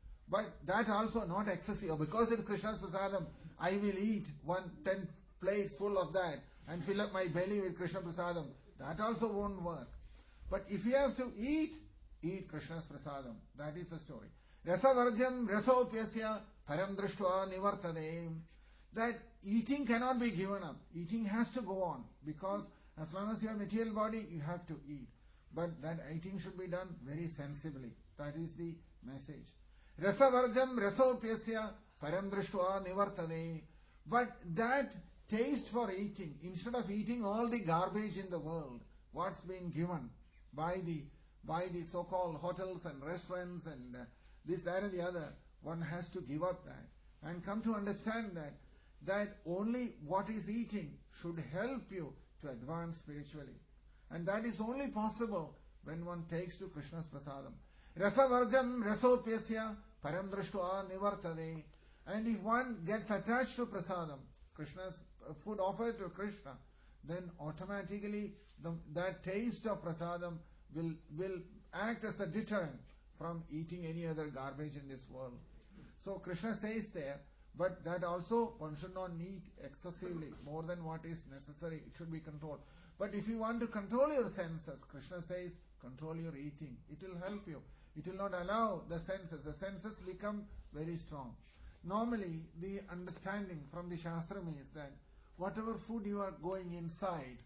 But that also not excessive. Because it's Krishna's prasadam, I will eat 10 plates full of that and fill up my belly with Krishna prasadam. That also won't work. But if you have to eat Krishna's prasadam. That is the story. Rasavarjam rasopyasya param drashtva nivartade. That eating cannot be given up. Eating has to go on, because as long as you have material body, you have to eat. But that eating should be done very sensibly. That is the message. Rasavarjam rasopyasya param drashtva nivartade. But that taste for eating, instead of eating all the garbage in the world, what's been given by the so-called hotels and restaurants and this, that and the other, one has to give up that and come to understand that only what is eating should help you to advance spiritually. And that is only possible when one takes to Krishna's prasadam. Rasavarjam rasopyasya param drashtva nivartade. And if one gets attached to prasadam, Krishna's food offered to Krishna, then automatically that taste of prasadam will act as a deterrent from eating any other garbage in this world. So Krishna says there, but that also one should not eat excessively, more than what is necessary. It should be controlled. But if you want to control your senses, Krishna says, control your eating. It will help you. It will not allow the senses. The senses become very strong. Normally, the understanding from the Shastram is that whatever food you are going inside,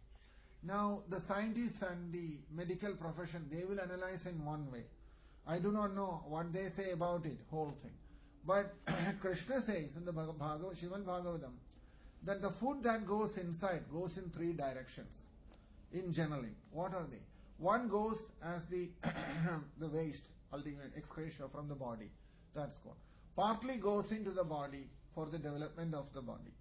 now the scientists and the medical profession, they will analyze in one way. I do not know what they say about it, whole thing. But Krishna says in the Srimad Bhagavatam that the food that goes inside goes in 3 directions. In generally, what are they? One goes as the the waste, ultimate excretion from the body. That's good. Partly goes into the body for the development of the body.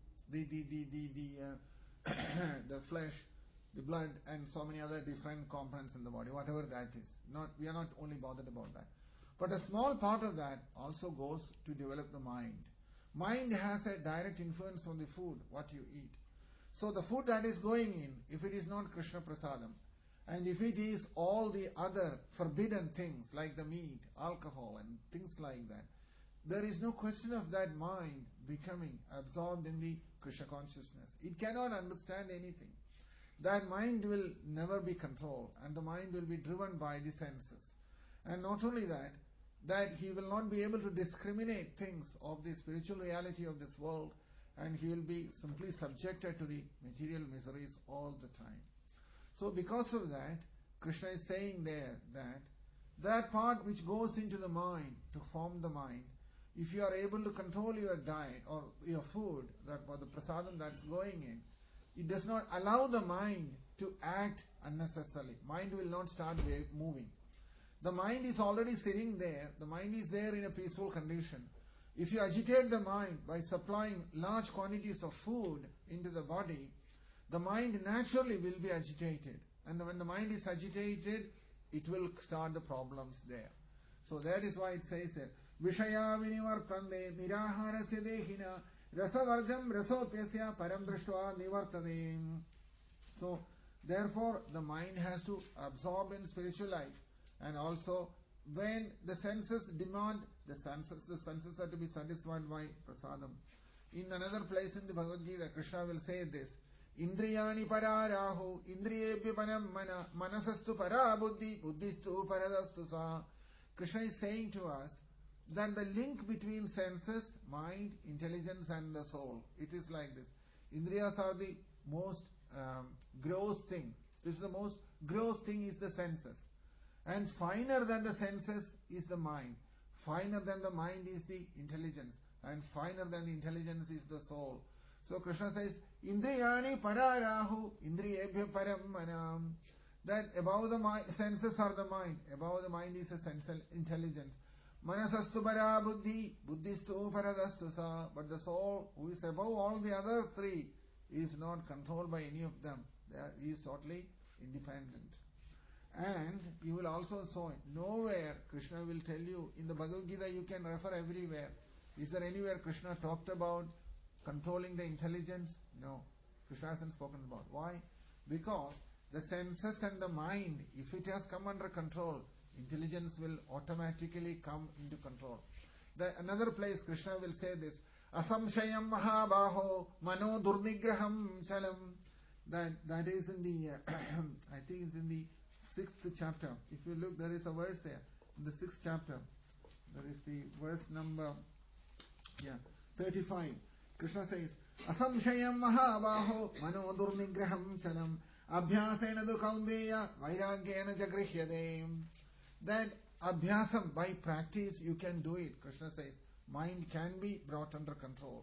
The flesh, the blood, and so many other different components in the body, whatever that is. We are not only bothered about that. But a small part of that also goes to develop the mind. Mind has a direct influence on the food, what you eat. So the food that is going in, if it is not Krishna prasadam, and if it is all the other forbidden things like the meat, alcohol and things like that, there is no question of that mind becoming absorbed in the Krishna consciousness. It cannot understand anything. That mind will never be controlled, and the mind will be driven by the senses. And not only that he will not be able to discriminate things of the spiritual reality of this world, and he will be simply subjected to the material miseries all the time. So because of that, Krishna is saying there that part which goes into the mind to form the mind, if you are able to control your diet or your food, that for the prasadam that's going in, it does not allow the mind to act unnecessarily. Mind will not start moving. The mind is already sitting there. The mind is there in a peaceful condition. If you agitate the mind by supplying large quantities of food into the body, the mind naturally will be agitated. And when the mind is agitated, it will start the problems there. So that is why it says there, Vishaya vinivartande niraharasya dehina rasavarjam rasopyasya param drashtva nivartade. So Therefore, the mind has to absorb in spiritual life, and also when the senses demand, the senses are to be satisfied by prasadam. In another place in the Bhagavad Gita, Krishna will say this: Indriyani pararahu, indriyebhya panam mana, manasastu para buddhi, buddhistu paradastu sa. Krishna is saying to us that the link between senses, mind, intelligence and the soul, it is like this. Indriyas are the most gross thing. This is the most gross thing is the senses. And finer than the senses is the mind. Finer than the mind is the intelligence. And finer than the intelligence is the soul. So Krishna says, Indriyani pararahu, indriyebhya param manam. That above the senses are the mind. Above the mind is a sensual intelligence. Manasastu para buddhi, buddhistu paradastu sa. But the soul, who is above all the other three, is not controlled by any of them. He is totally independent. And you will also saw nowhere Krishna will tell you, in the Bhagavad Gita you can refer everywhere. Is there anywhere Krishna talked about controlling the intelligence? No. Krishna hasn't spoken about. Why? Because the senses and the mind, if it has come under control, intelligence will automatically come into control. Another place Krishna will say this: Asamshayam mahabaho mano durnigraham chalam. That is in the I think it's in the 6th chapter. If you look, there is a verse there in the 6th chapter. There is the verse number 35. Krishna says, Asamshayam mahabaho mano durnigraham chalam abhyasena du kaundeya vairagyena jagrihyade. That abhyasam, by practice you can do it. Krishna says mind can be brought under control.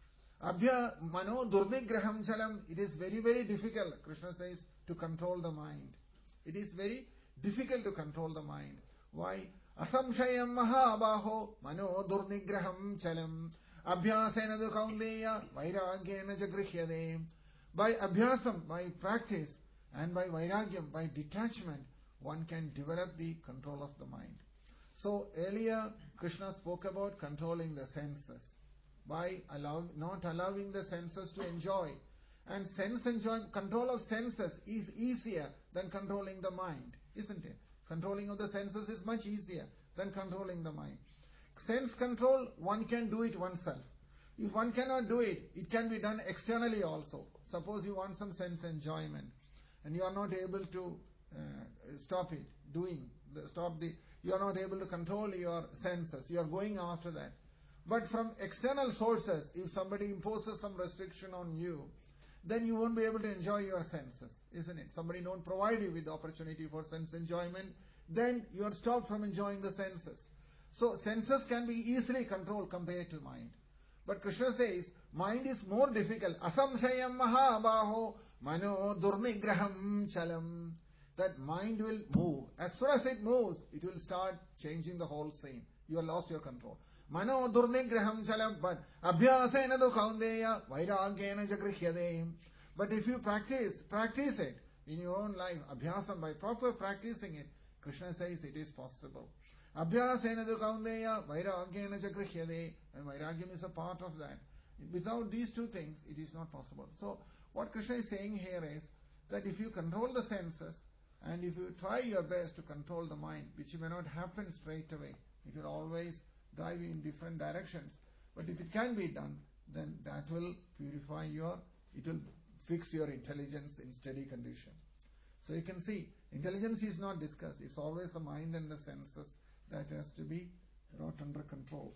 Mano durnigraham chalam. It is very, very difficult, Krishna says, to control the mind. It is very difficult to control the mind. Why? Asamshayam mahabaho mano durnigraham chalam abhyasena du kaundeya vairagyena jagrihyade. By abhyasam, by practice, and by vairagyam, by detachment, one can develop the control of the mind. So earlier Krishna spoke about controlling the senses by not allowing the senses to enjoy. And control of senses is easier than controlling the mind, isn't it? Controlling of the senses is much easier than controlling the mind. Sense control, one can do it oneself. If one cannot do it, it can be done externally also. Suppose you want some sense enjoyment and you are not able to stop it, you are not able to control your senses, you are going after that. But from external sources, if somebody imposes some restriction on you, then you won't be able to enjoy your senses, isn't it? Somebody don't provide you with the opportunity for sense enjoyment, then you are stopped from enjoying the senses. So senses can be easily controlled compared to mind. But Krishna says, mind is more difficult. Asamshayam mahabaho mano durnigraham chalam. That mind will move. As soon as it moves, it will start changing the whole scene. You have lost your control. Mano durnigraham chalam, but abhyasena du kaundeya vairagyena jagrihyade. But if you practice it in your own life, abhyasam, by proper practicing it, Krishna says it is possible. Abhyasena du kaundeya vairagyena jagrihyade. And vairagyam is a part of that. Without these two things, it is not possible. So, what Krishna is saying here is that if you control the senses, and if you try your best to control the mind, which may not happen straight away, it will always drive you in different directions. But if it can be done, then that will purify it will fix your intelligence in steady condition. So you can see, intelligence is not discussed. It's always the mind and the senses that has to be brought under control.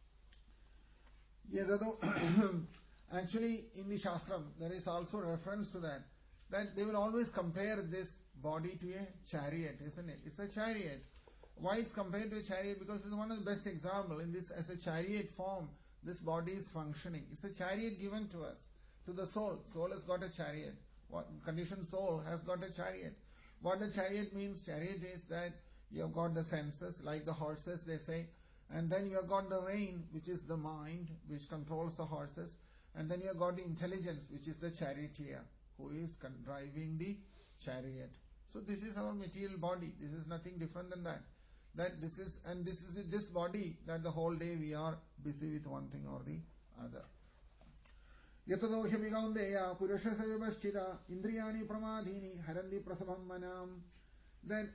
Actually, in the Shastram, there is also reference to that they will always compare this body to a chariot, isn't it? It's a chariot. Why it's compared to a chariot? Because it's one of the best examples. In this, as a chariot form, this body is functioning. It's a chariot given to us, to the soul. Soul has got a chariot. Conditioned soul has got a chariot. What the chariot means? Chariot is that you have got the senses, like the horses, they say. And then you have got the rein, which is the mind, which controls the horses. And then you have got the intelligence, which is the charioteer, who is driving the chariot. So this is our material body. This is nothing different than that. This is this body that the whole day we are busy with one thing or the other. Yatado Hyavigaundeya, Purusha Savashchida, Indriyani Pramadhini, Harandi Prasabham Manam. Then,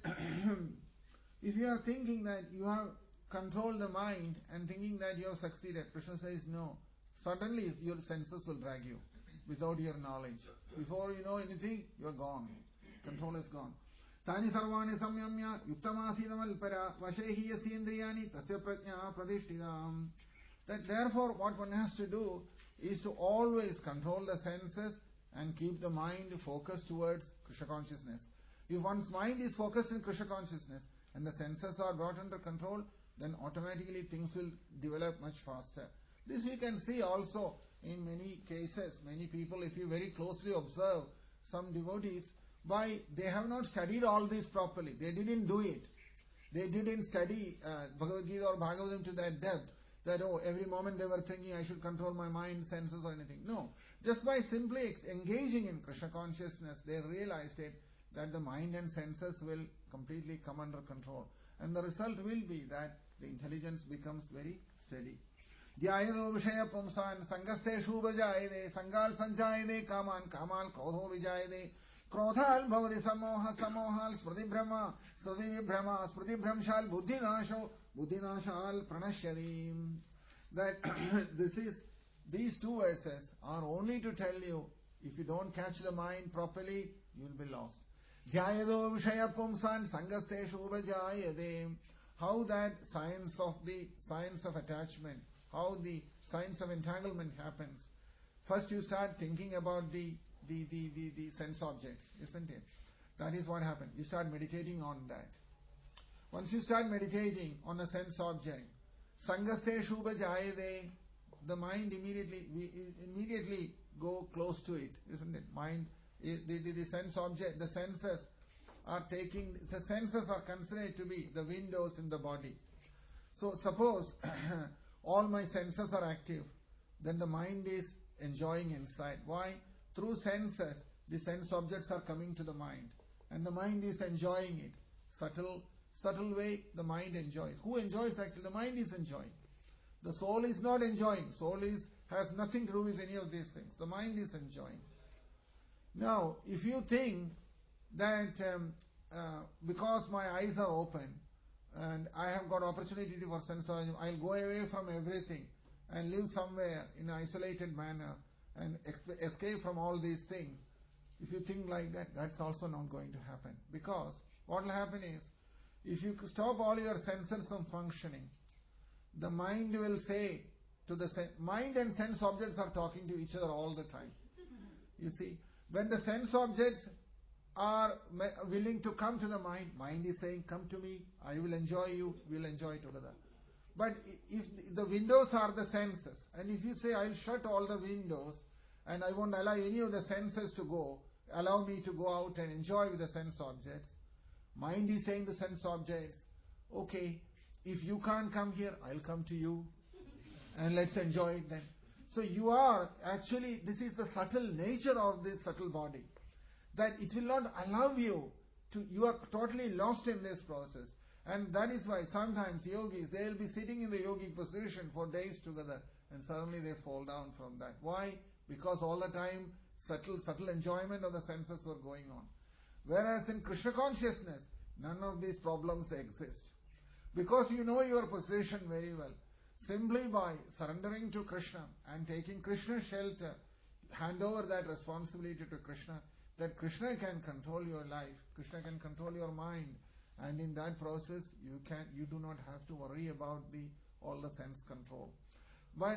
if you are thinking that you have controlled the mind and thinking that you have succeeded, Krishna says no. Suddenly your senses will drag you without your knowledge. Before you know anything, you are gone. Control is gone. Tani sarvani samyamya yuktamasina malpara vashehi yasindriyani tasya prajna pradishtidam. That therefore what one has to do is to always control the senses and keep the mind focused towards Krishna consciousness. If one's mind is focused in Krishna consciousness and the senses are brought under control, then automatically things will develop much faster. This we can see also in many cases. Many people, if you very closely observe some devotees, why they have not studied all this properly. They didn't do it. They didn't study Bhagavad Gita or Bhagavatam to that depth. That, every moment they were thinking I should control my mind, senses or anything. No. Just by simply engaging in Krishna consciousness, they realized it, that the mind and senses will completely come under control. And the result will be that the intelligence becomes very steady. Dhyayado Vishaya Pumsan, Sangaste Shubhajayade, Sangal Sanjayade, Kaman, Kamal, Krodho Vijayade, Krodhal Bhavati Samoha, Samohal, Smriti Brahma, Smriti Vibhrama, Smriti Brahmshal, Buddhi Nasho, Buddhi Nashal, Pranashyadim. That these two verses are only to tell you, if you don't catch the mind properly, you will be lost. Dhyayado Vishaya Pumsan, Sangaste Shubhajayade. How that science of attachment, how the science of entanglement happens. First you start thinking about the sense objects, isn't it? That is what happened. You start meditating on that. Once you start meditating on a sense object, Sangaste Shubha Jayade, the mind immediately go close to it, isn't it? Mind, the sense object, the senses are considered to be the windows in the body. So suppose all my senses are active, then the mind is enjoying inside. Why? Through senses, the sense objects are coming to the mind, and the mind is enjoying it. Subtle way, the mind enjoys. Who enjoys actually? The mind is enjoying. The soul is not enjoying. Soul has nothing to do with any of these things. The mind is enjoying. Now, if you think that because my eyes are open and I have got opportunity for sense, I'll go away from everything and live somewhere in an isolated manner and escape from all these things. If you think like that, that's also not going to happen. Because what will happen is, if you stop all your senses from functioning, the mind will say to the mind and sense objects are talking to each other all the time. You see, when the sense objects are willing to come to the mind is saying, come to me, I will enjoy you, we'll enjoy together. But if the windows are the senses, and if you say, I'll shut all the windows and I won't allow any of the senses to go, allow me to go out and enjoy with the sense objects, mind is saying to sense objects, okay, if you can't come here, I'll come to you and let's enjoy it then. So you are actually, this is the subtle nature of this subtle body, that it will not allow you you are totally lost in this process. And that is why sometimes yogis, they will be sitting in the yogic position for days together and suddenly they fall down from that. Why? Because all the time subtle enjoyment of the senses were going on. Whereas in Krishna consciousness, none of these problems exist. Because you know your position very well. Simply by surrendering to Krishna and taking Krishna's shelter, hand over that responsibility to Krishna, that Krishna can control your life, Krishna can control your mind, and in that process you do not have to worry about all the sense control. But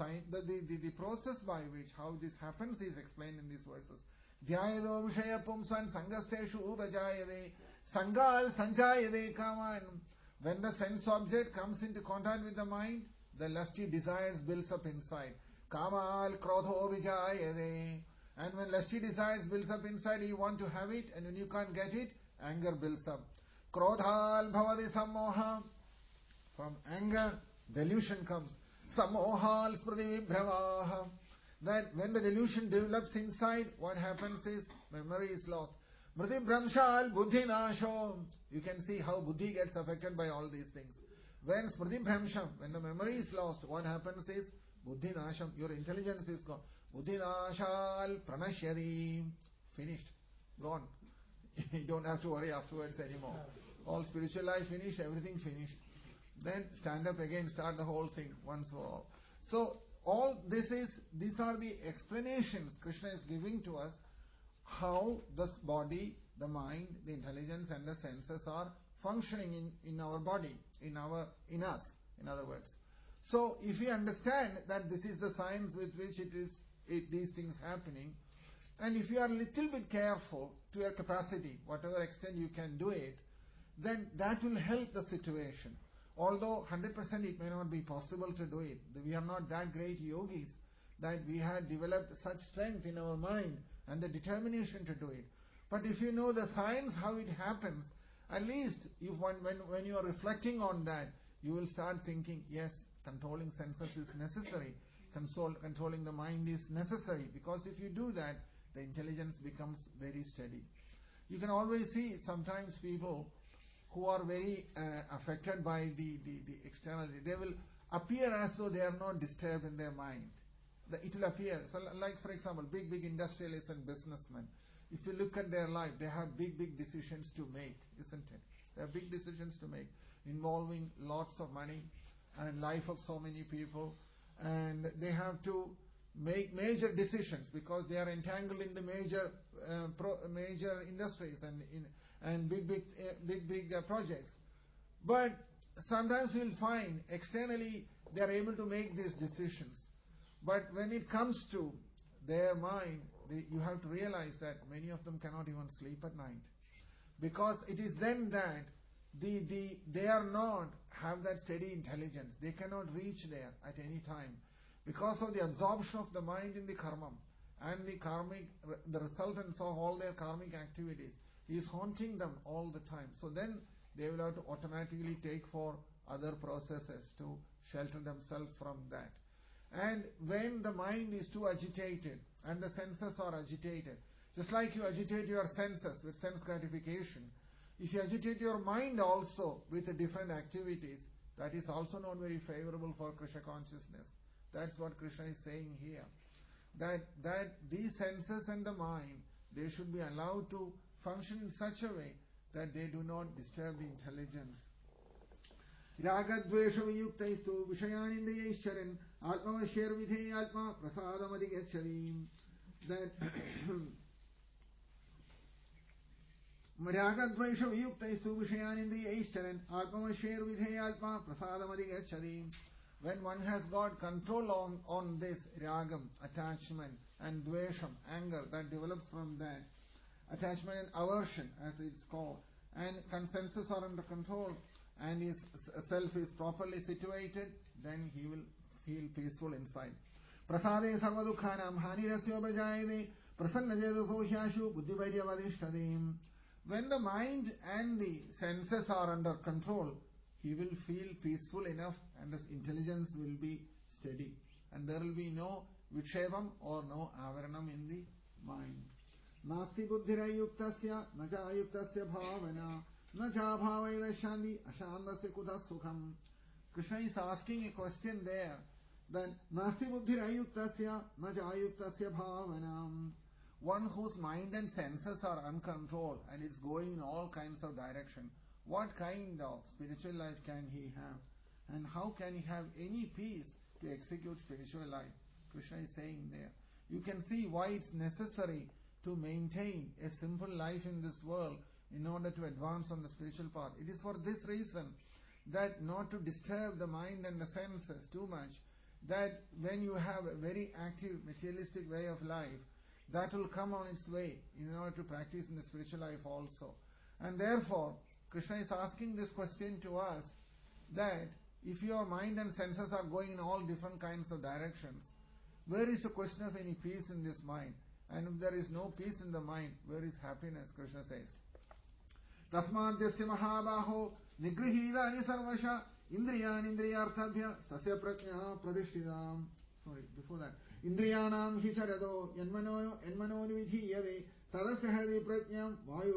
the process by which how this happens is explained in these verses. Dhyayado Vishaya Pumsan Sangasteshu Ubhajayade Sangal Sanjayade Kaman. When the sense object comes into contact with the mind, the lusty desires builds up inside. Kamal Krodho Vijayade. And when lusty desires builds up inside, you want to have it, and when you can't get it, anger builds up. Krodhal Bhavati Sammoha. From anger, delusion comes. Sammohal Smriti Vibhramaha. That when the delusion develops inside, what happens is, memory is lost. Smriti Brahmshal Buddhi Nasho. You can see how Buddhi gets affected by all these things. When Smriti Brahmsham, when the memory is lost, what happens is, Buddhi nasham, your intelligence is gone. Buddhi nashal pranashyadi. Finished. Gone. You don't have to worry afterwards anymore. All spiritual life finished, everything finished. Then stand up again, start the whole thing once for all. So all these are the explanations Krishna is giving to us how this body, the mind, the intelligence and the senses are functioning in our body, in us, in other words. So if we understand that this is the science with which these things happening, and if you are a little bit careful to your capacity, whatever extent you can do it, then that will help the situation. Although 100% it may not be possible to do it. We are not that great yogis that we had developed such strength in our mind and the determination to do it. But if you know the science, how it happens, at least when you are reflecting on that, you will start thinking, yes, controlling senses is necessary. Controlling the mind is necessary, because if you do that, the intelligence becomes very steady. You can always see sometimes people who are very affected by the external, they will appear as though they are not disturbed in their mind. It will appear. So like for example, big industrialists and businessmen. If you look at their life, they have big decisions to make, isn't it? They have big decisions to make, involving lots of money and life of so many people. And they have to make major decisions because they are entangled in the major industries and big projects. But sometimes you'll find externally they are able to make these decisions. But when it comes to their mind, you have to realize that many of them cannot even sleep at night, because it is then that they are not have that steady intelligence. They cannot reach there at any time because of the absorption of the mind in the karma and the resultants of all their karmic activities is haunting them all the time. So then they will have to automatically take for other processes to shelter themselves from that. And when the mind is too agitated and the senses are agitated, just like you agitate your senses with sense gratification, if you agitate your mind also with the different activities, that is also not very favorable for Krishna consciousness. That's what Krishna is saying here. That these senses and the mind, they should be allowed to function in such a way that they do not disturb the intelligence. Ragadvesha viyuktaistu vishayanindriyaishcharan atmavashyar vidhe atma prasadamadigacharim. That Ragadvesha viyuktaistu vishayanindriyaishcharan atmavashyar vidhe atma prasadamadigacharim. When one has got control on this ragam, attachment, and dvesham, anger that develops from that, attachment and aversion as it's called, and consensus are under control, and his self is properly situated, then he will feel peaceful inside. Prasade sarvadukhanam hanirasya bhajayade prasannajedo hyashu buddhivaryavadishthadim. When the mind and the senses are under control, he will feel peaceful enough and his intelligence will be steady. And there will be no vikshevam or no avaranam in the mind. Nasti buddhirayuktasya najayuktasya bhavana najabhavayda shandi ashandasya kuda sukham. Krishna is asking a question there. Then nasti buddhirayuktasya najayuktasya bhavana. One whose mind and senses are uncontrolled and is going in all kinds of direction, what kind of spiritual life can he have? And how can he have any peace to execute spiritual life? Krishna is saying there. You can see why it's necessary to maintain a simple life in this world in order to advance on the spiritual path. It is for this reason that not to disturb the mind and the senses too much, that when you have a very active materialistic way of life, that will come on its way in order to practice in the spiritual life also. And therefore, Krishna is asking this question to us, that if your mind and senses are going in all different kinds of directions, where is the question of any peace in this mind? And if there is no peace in the mind, where is happiness? Krishna says. Tasmadyasya mahabaho nigrihidani sarvasha indriyani indriyarthabhya stasya prajna pradishtidam. Sorry, before that. Indriyanam hicharado yanmano vidhiyade tadasya hadi prajnam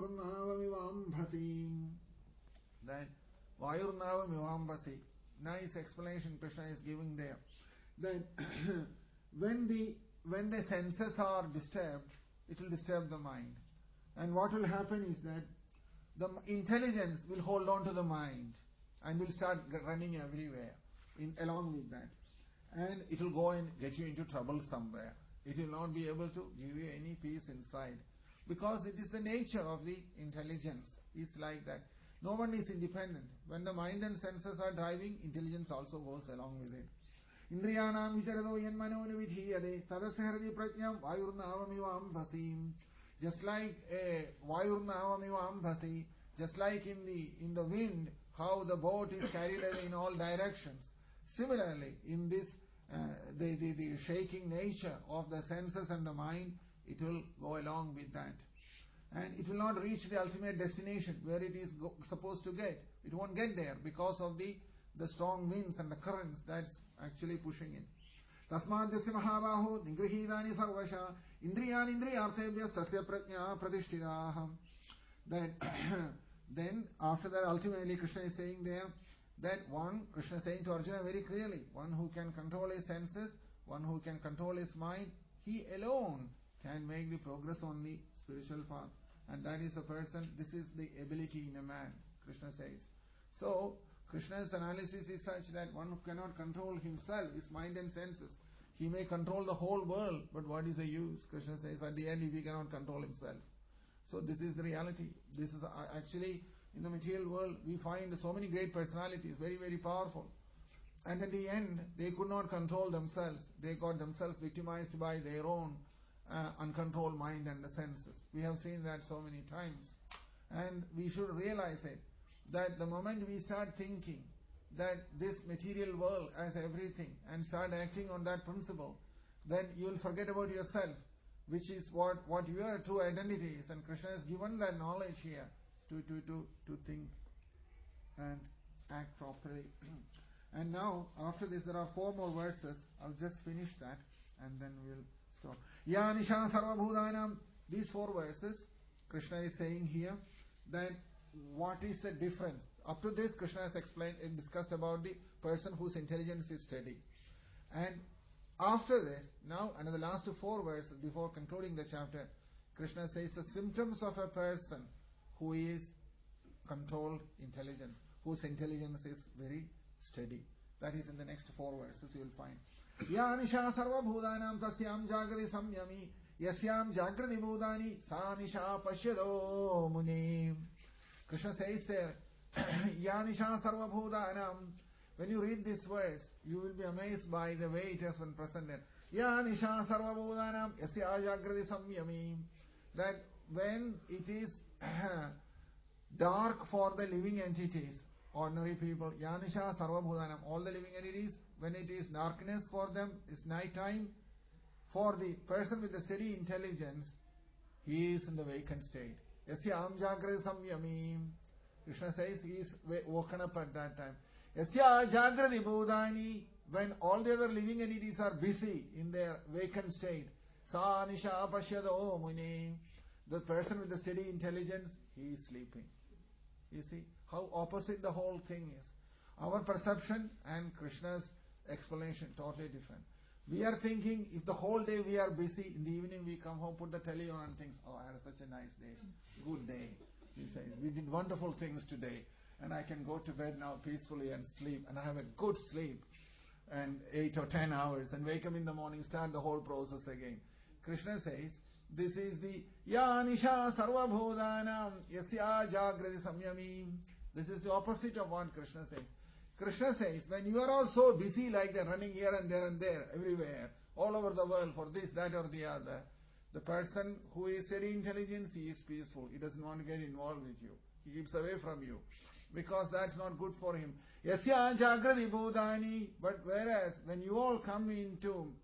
vayurnavamivambhasi. That Vayurnavamivambhasi. Nice explanation Krishna is giving there. then when the senses are disturbed, it will disturb the mind. And what will happen is that the intelligence will hold on to the mind and will start running everywhere along with that. And it will go and get you into trouble somewhere. It will not be able to give you any peace inside. Because it is the nature of the intelligence. It's like that. No one is independent. When the mind and senses are driving, intelligence also goes along with it. Indriyanam vicharado yanmano vidhiyade tadasaharadi prajnam vayurnavamivam bhasim. Just like vayurnavamivam bhasi, just like in the wind, how the boat is carried away in all directions. Similarly, in this the shaking nature of the senses and the mind, it will go along with that. And it will not reach the ultimate destination where it is supposed to get. It won't get there because of the strong winds and the currents that's actually pushing it. Tasmadhyasya mahabaho ningrihidani sarvasha indriyani indriyarthebhyas tasya prajna pratishthitaham. Then after that, ultimately Krishna is saying there that Krishna is saying to Arjuna very clearly, one who can control his senses, one who can control his mind, he alone can make the progress on the spiritual path. And that is a person, this is the ability in a man, Krishna says. So, Krishna's analysis is such that one who cannot control himself, his mind and senses, he may control the whole world, but what is the use? Krishna says at the end, if he cannot control himself. So this is the reality. This is actually, in the material world, we find so many great personalities, very, very powerful. And at the end, they could not control themselves. They got themselves victimized by their own uncontrolled mind and the senses. We have seen that so many times. And we should realize it, that the moment we start thinking that this material world has everything and start acting on that principle, then you will forget about yourself, which is what your true identity is. And Krishna has given that knowledge here to think and act properly. And now, after this, there are 4 more verses. I'll just finish that and then we'll stop. Ya Nisha Sarva Bhudanam. These 4 verses, Krishna is saying here that what is the difference. Up to this, Krishna has explained and discussed about the person whose intelligence is steady. And after this, now another last 4 verses before concluding the chapter, Krishna says the symptoms of a person who is controlled intelligence, whose intelligence is very steady. That is in the next 4 verses you will find. Ya Nisha Sarva Bhudanam Tasyam Jagrati Samyami Yasyam Jagrati Bhudani Sa Nisha Pashyado Muni. Krishna says there, Ya Nisha Sarva Bhudanam. When you read these words, you will be amazed by the way it has been presented. Ya Nisha Sarva Bhudanam Yasya Jagrati Samyami. That when it is dark for the living entities, ordinary people, Yanisha Sarva Bhudanam, all the living entities, when it is darkness for them, it's night time. For the person with the steady intelligence, he is in the vacant state. Yasya Jagrati Samyami. Krishna says he is woken up at that time. Yasya Jagrati Bhudani, when all the other living entities are busy in their vacant state. Sa Nisha Pashyado Muni. The person with the steady intelligence, he is sleeping. You see how opposite the whole thing is. Our perception and Krishna's explanation totally different. We are thinking if the whole day we are busy, in the evening we come home, put the telly on and think, oh, I had such a nice day, good day. He says, we did wonderful things today and I can go to bed now peacefully and sleep and I have a good sleep and 8 or 10 hours and wake up in the morning, start the whole process again. Krishna says, this is the Ya Nisha Sarva Bhudanam Yasya Jagrati Samyami. This is the opposite of what Krishna says. Krishna says, when you are all so busy like that, running here and there, everywhere, all over the world for this, that or the other, the person who is steady intelligence, he is peaceful. He doesn't want to get involved with you. He keeps away from you. Because that's not good for him. Yasya Jagrati Bhudani. But whereas, when you all come into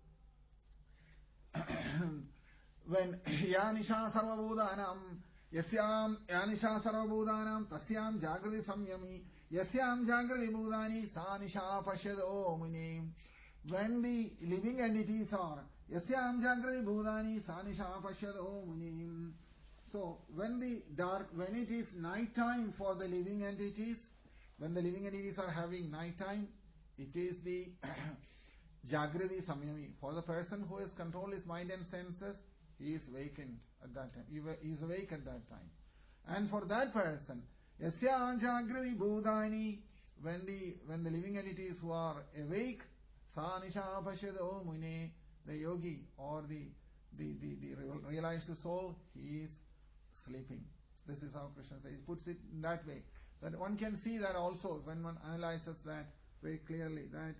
when Yanisha Sarva Bhudanam Yasyam Yanisha Sarva Bhudanam Tasyam Jagrati Samyami Yasyam Jagrati Bhudani Sa Nisha Pashyado Muni. When the living entities are Yasyam Jagrati Bhudani Sa Nisha Pashyado Muni. So when it is night time for the living entities, when the living entities are having night time, it is the Jagrati Samyami. For the person who has controlled his mind and senses, he is awakened at that time. He is awake at that time. And for that person, Yasya Jagrati Bhudani, when the living entities who are awake, Sa Nisha Pashado Mune, the yogi or the realized soul, he is sleeping. This is how Krishna says. He puts it in that way. That one can see that also when one analyzes that very clearly, that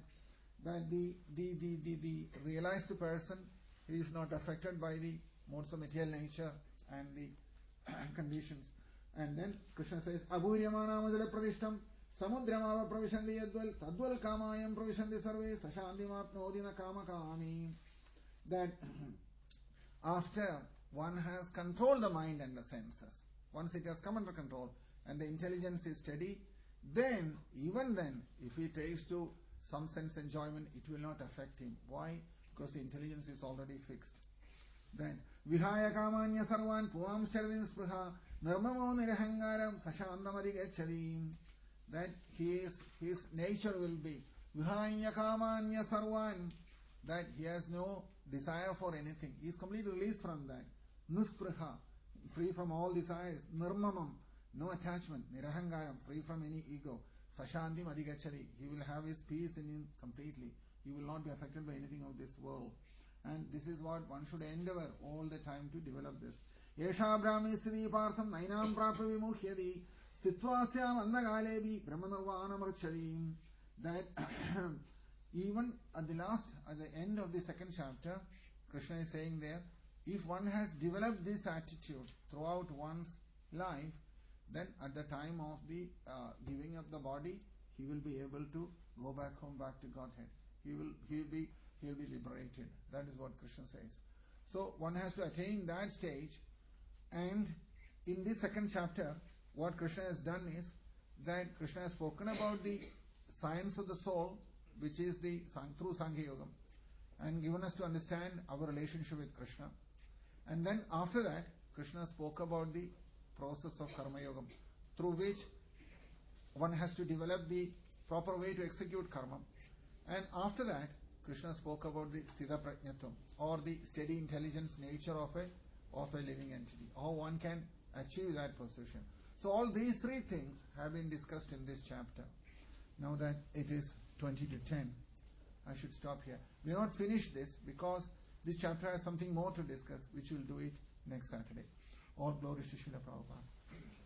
the realized person, he is not affected by the modes of material nature and the conditions. And then Krishna says, Abhuryamanamajala pradishtam samudramava pravishandi yadval tadval kamayam pravishandi sarve sashandimatnodina kama kami. That after one has controlled the mind and the senses, once it has come under control and the intelligence is steady, then, even then, if he takes to some sense enjoyment, it will not affect him. Why? Because the intelligence is already fixed. Then, Vihaya Kamanya Sarvan Puam Sharadin Spruha Nirmamo Nirahangaram Sashandamadi Gachari. That his nature will be Vihaya Kamanya Sarvan, that he has no desire for anything. He is completely released from that. Nuspriha, free from all desires. Nirmamam, no attachment. Nirahangaram, free from any ego. Sashantim Adhigachari, he will have his peace in him completely. He will not be affected by anything of this world. And this is what one should endeavor all the time to develop this. Yesha Brahmi Siddhi Partham Nainam Prapa Vimuhyadi Stitvasyam Annagalebi Brahmanarvana Marchadi. That even at the end of the second chapter, Krishna is saying there, if one has developed this attitude throughout one's life, then at the time of the giving up the body, he will be able to go back home, back to Godhead. He'll be liberated. That is what Krishna says. So one has to attain that stage. And in this second chapter, what Krishna has done is that Krishna has spoken about the science of the soul, which is through Sankhya Yoga, and given us to understand our relationship with Krishna. And then after that, Krishna spoke about the process of Karma Yoga, through which one has to develop the proper way to execute karma. And after that, Krishna spoke about the Sthita Prajnatvam, or the steady intelligence nature of a living entity, how one can achieve that position. So all these three things have been discussed in this chapter. Now that it is 20 to 10, I should stop here. We will not finish this because this chapter has something more to discuss, which we'll do it next Saturday. All glory to Srila Prabhupada.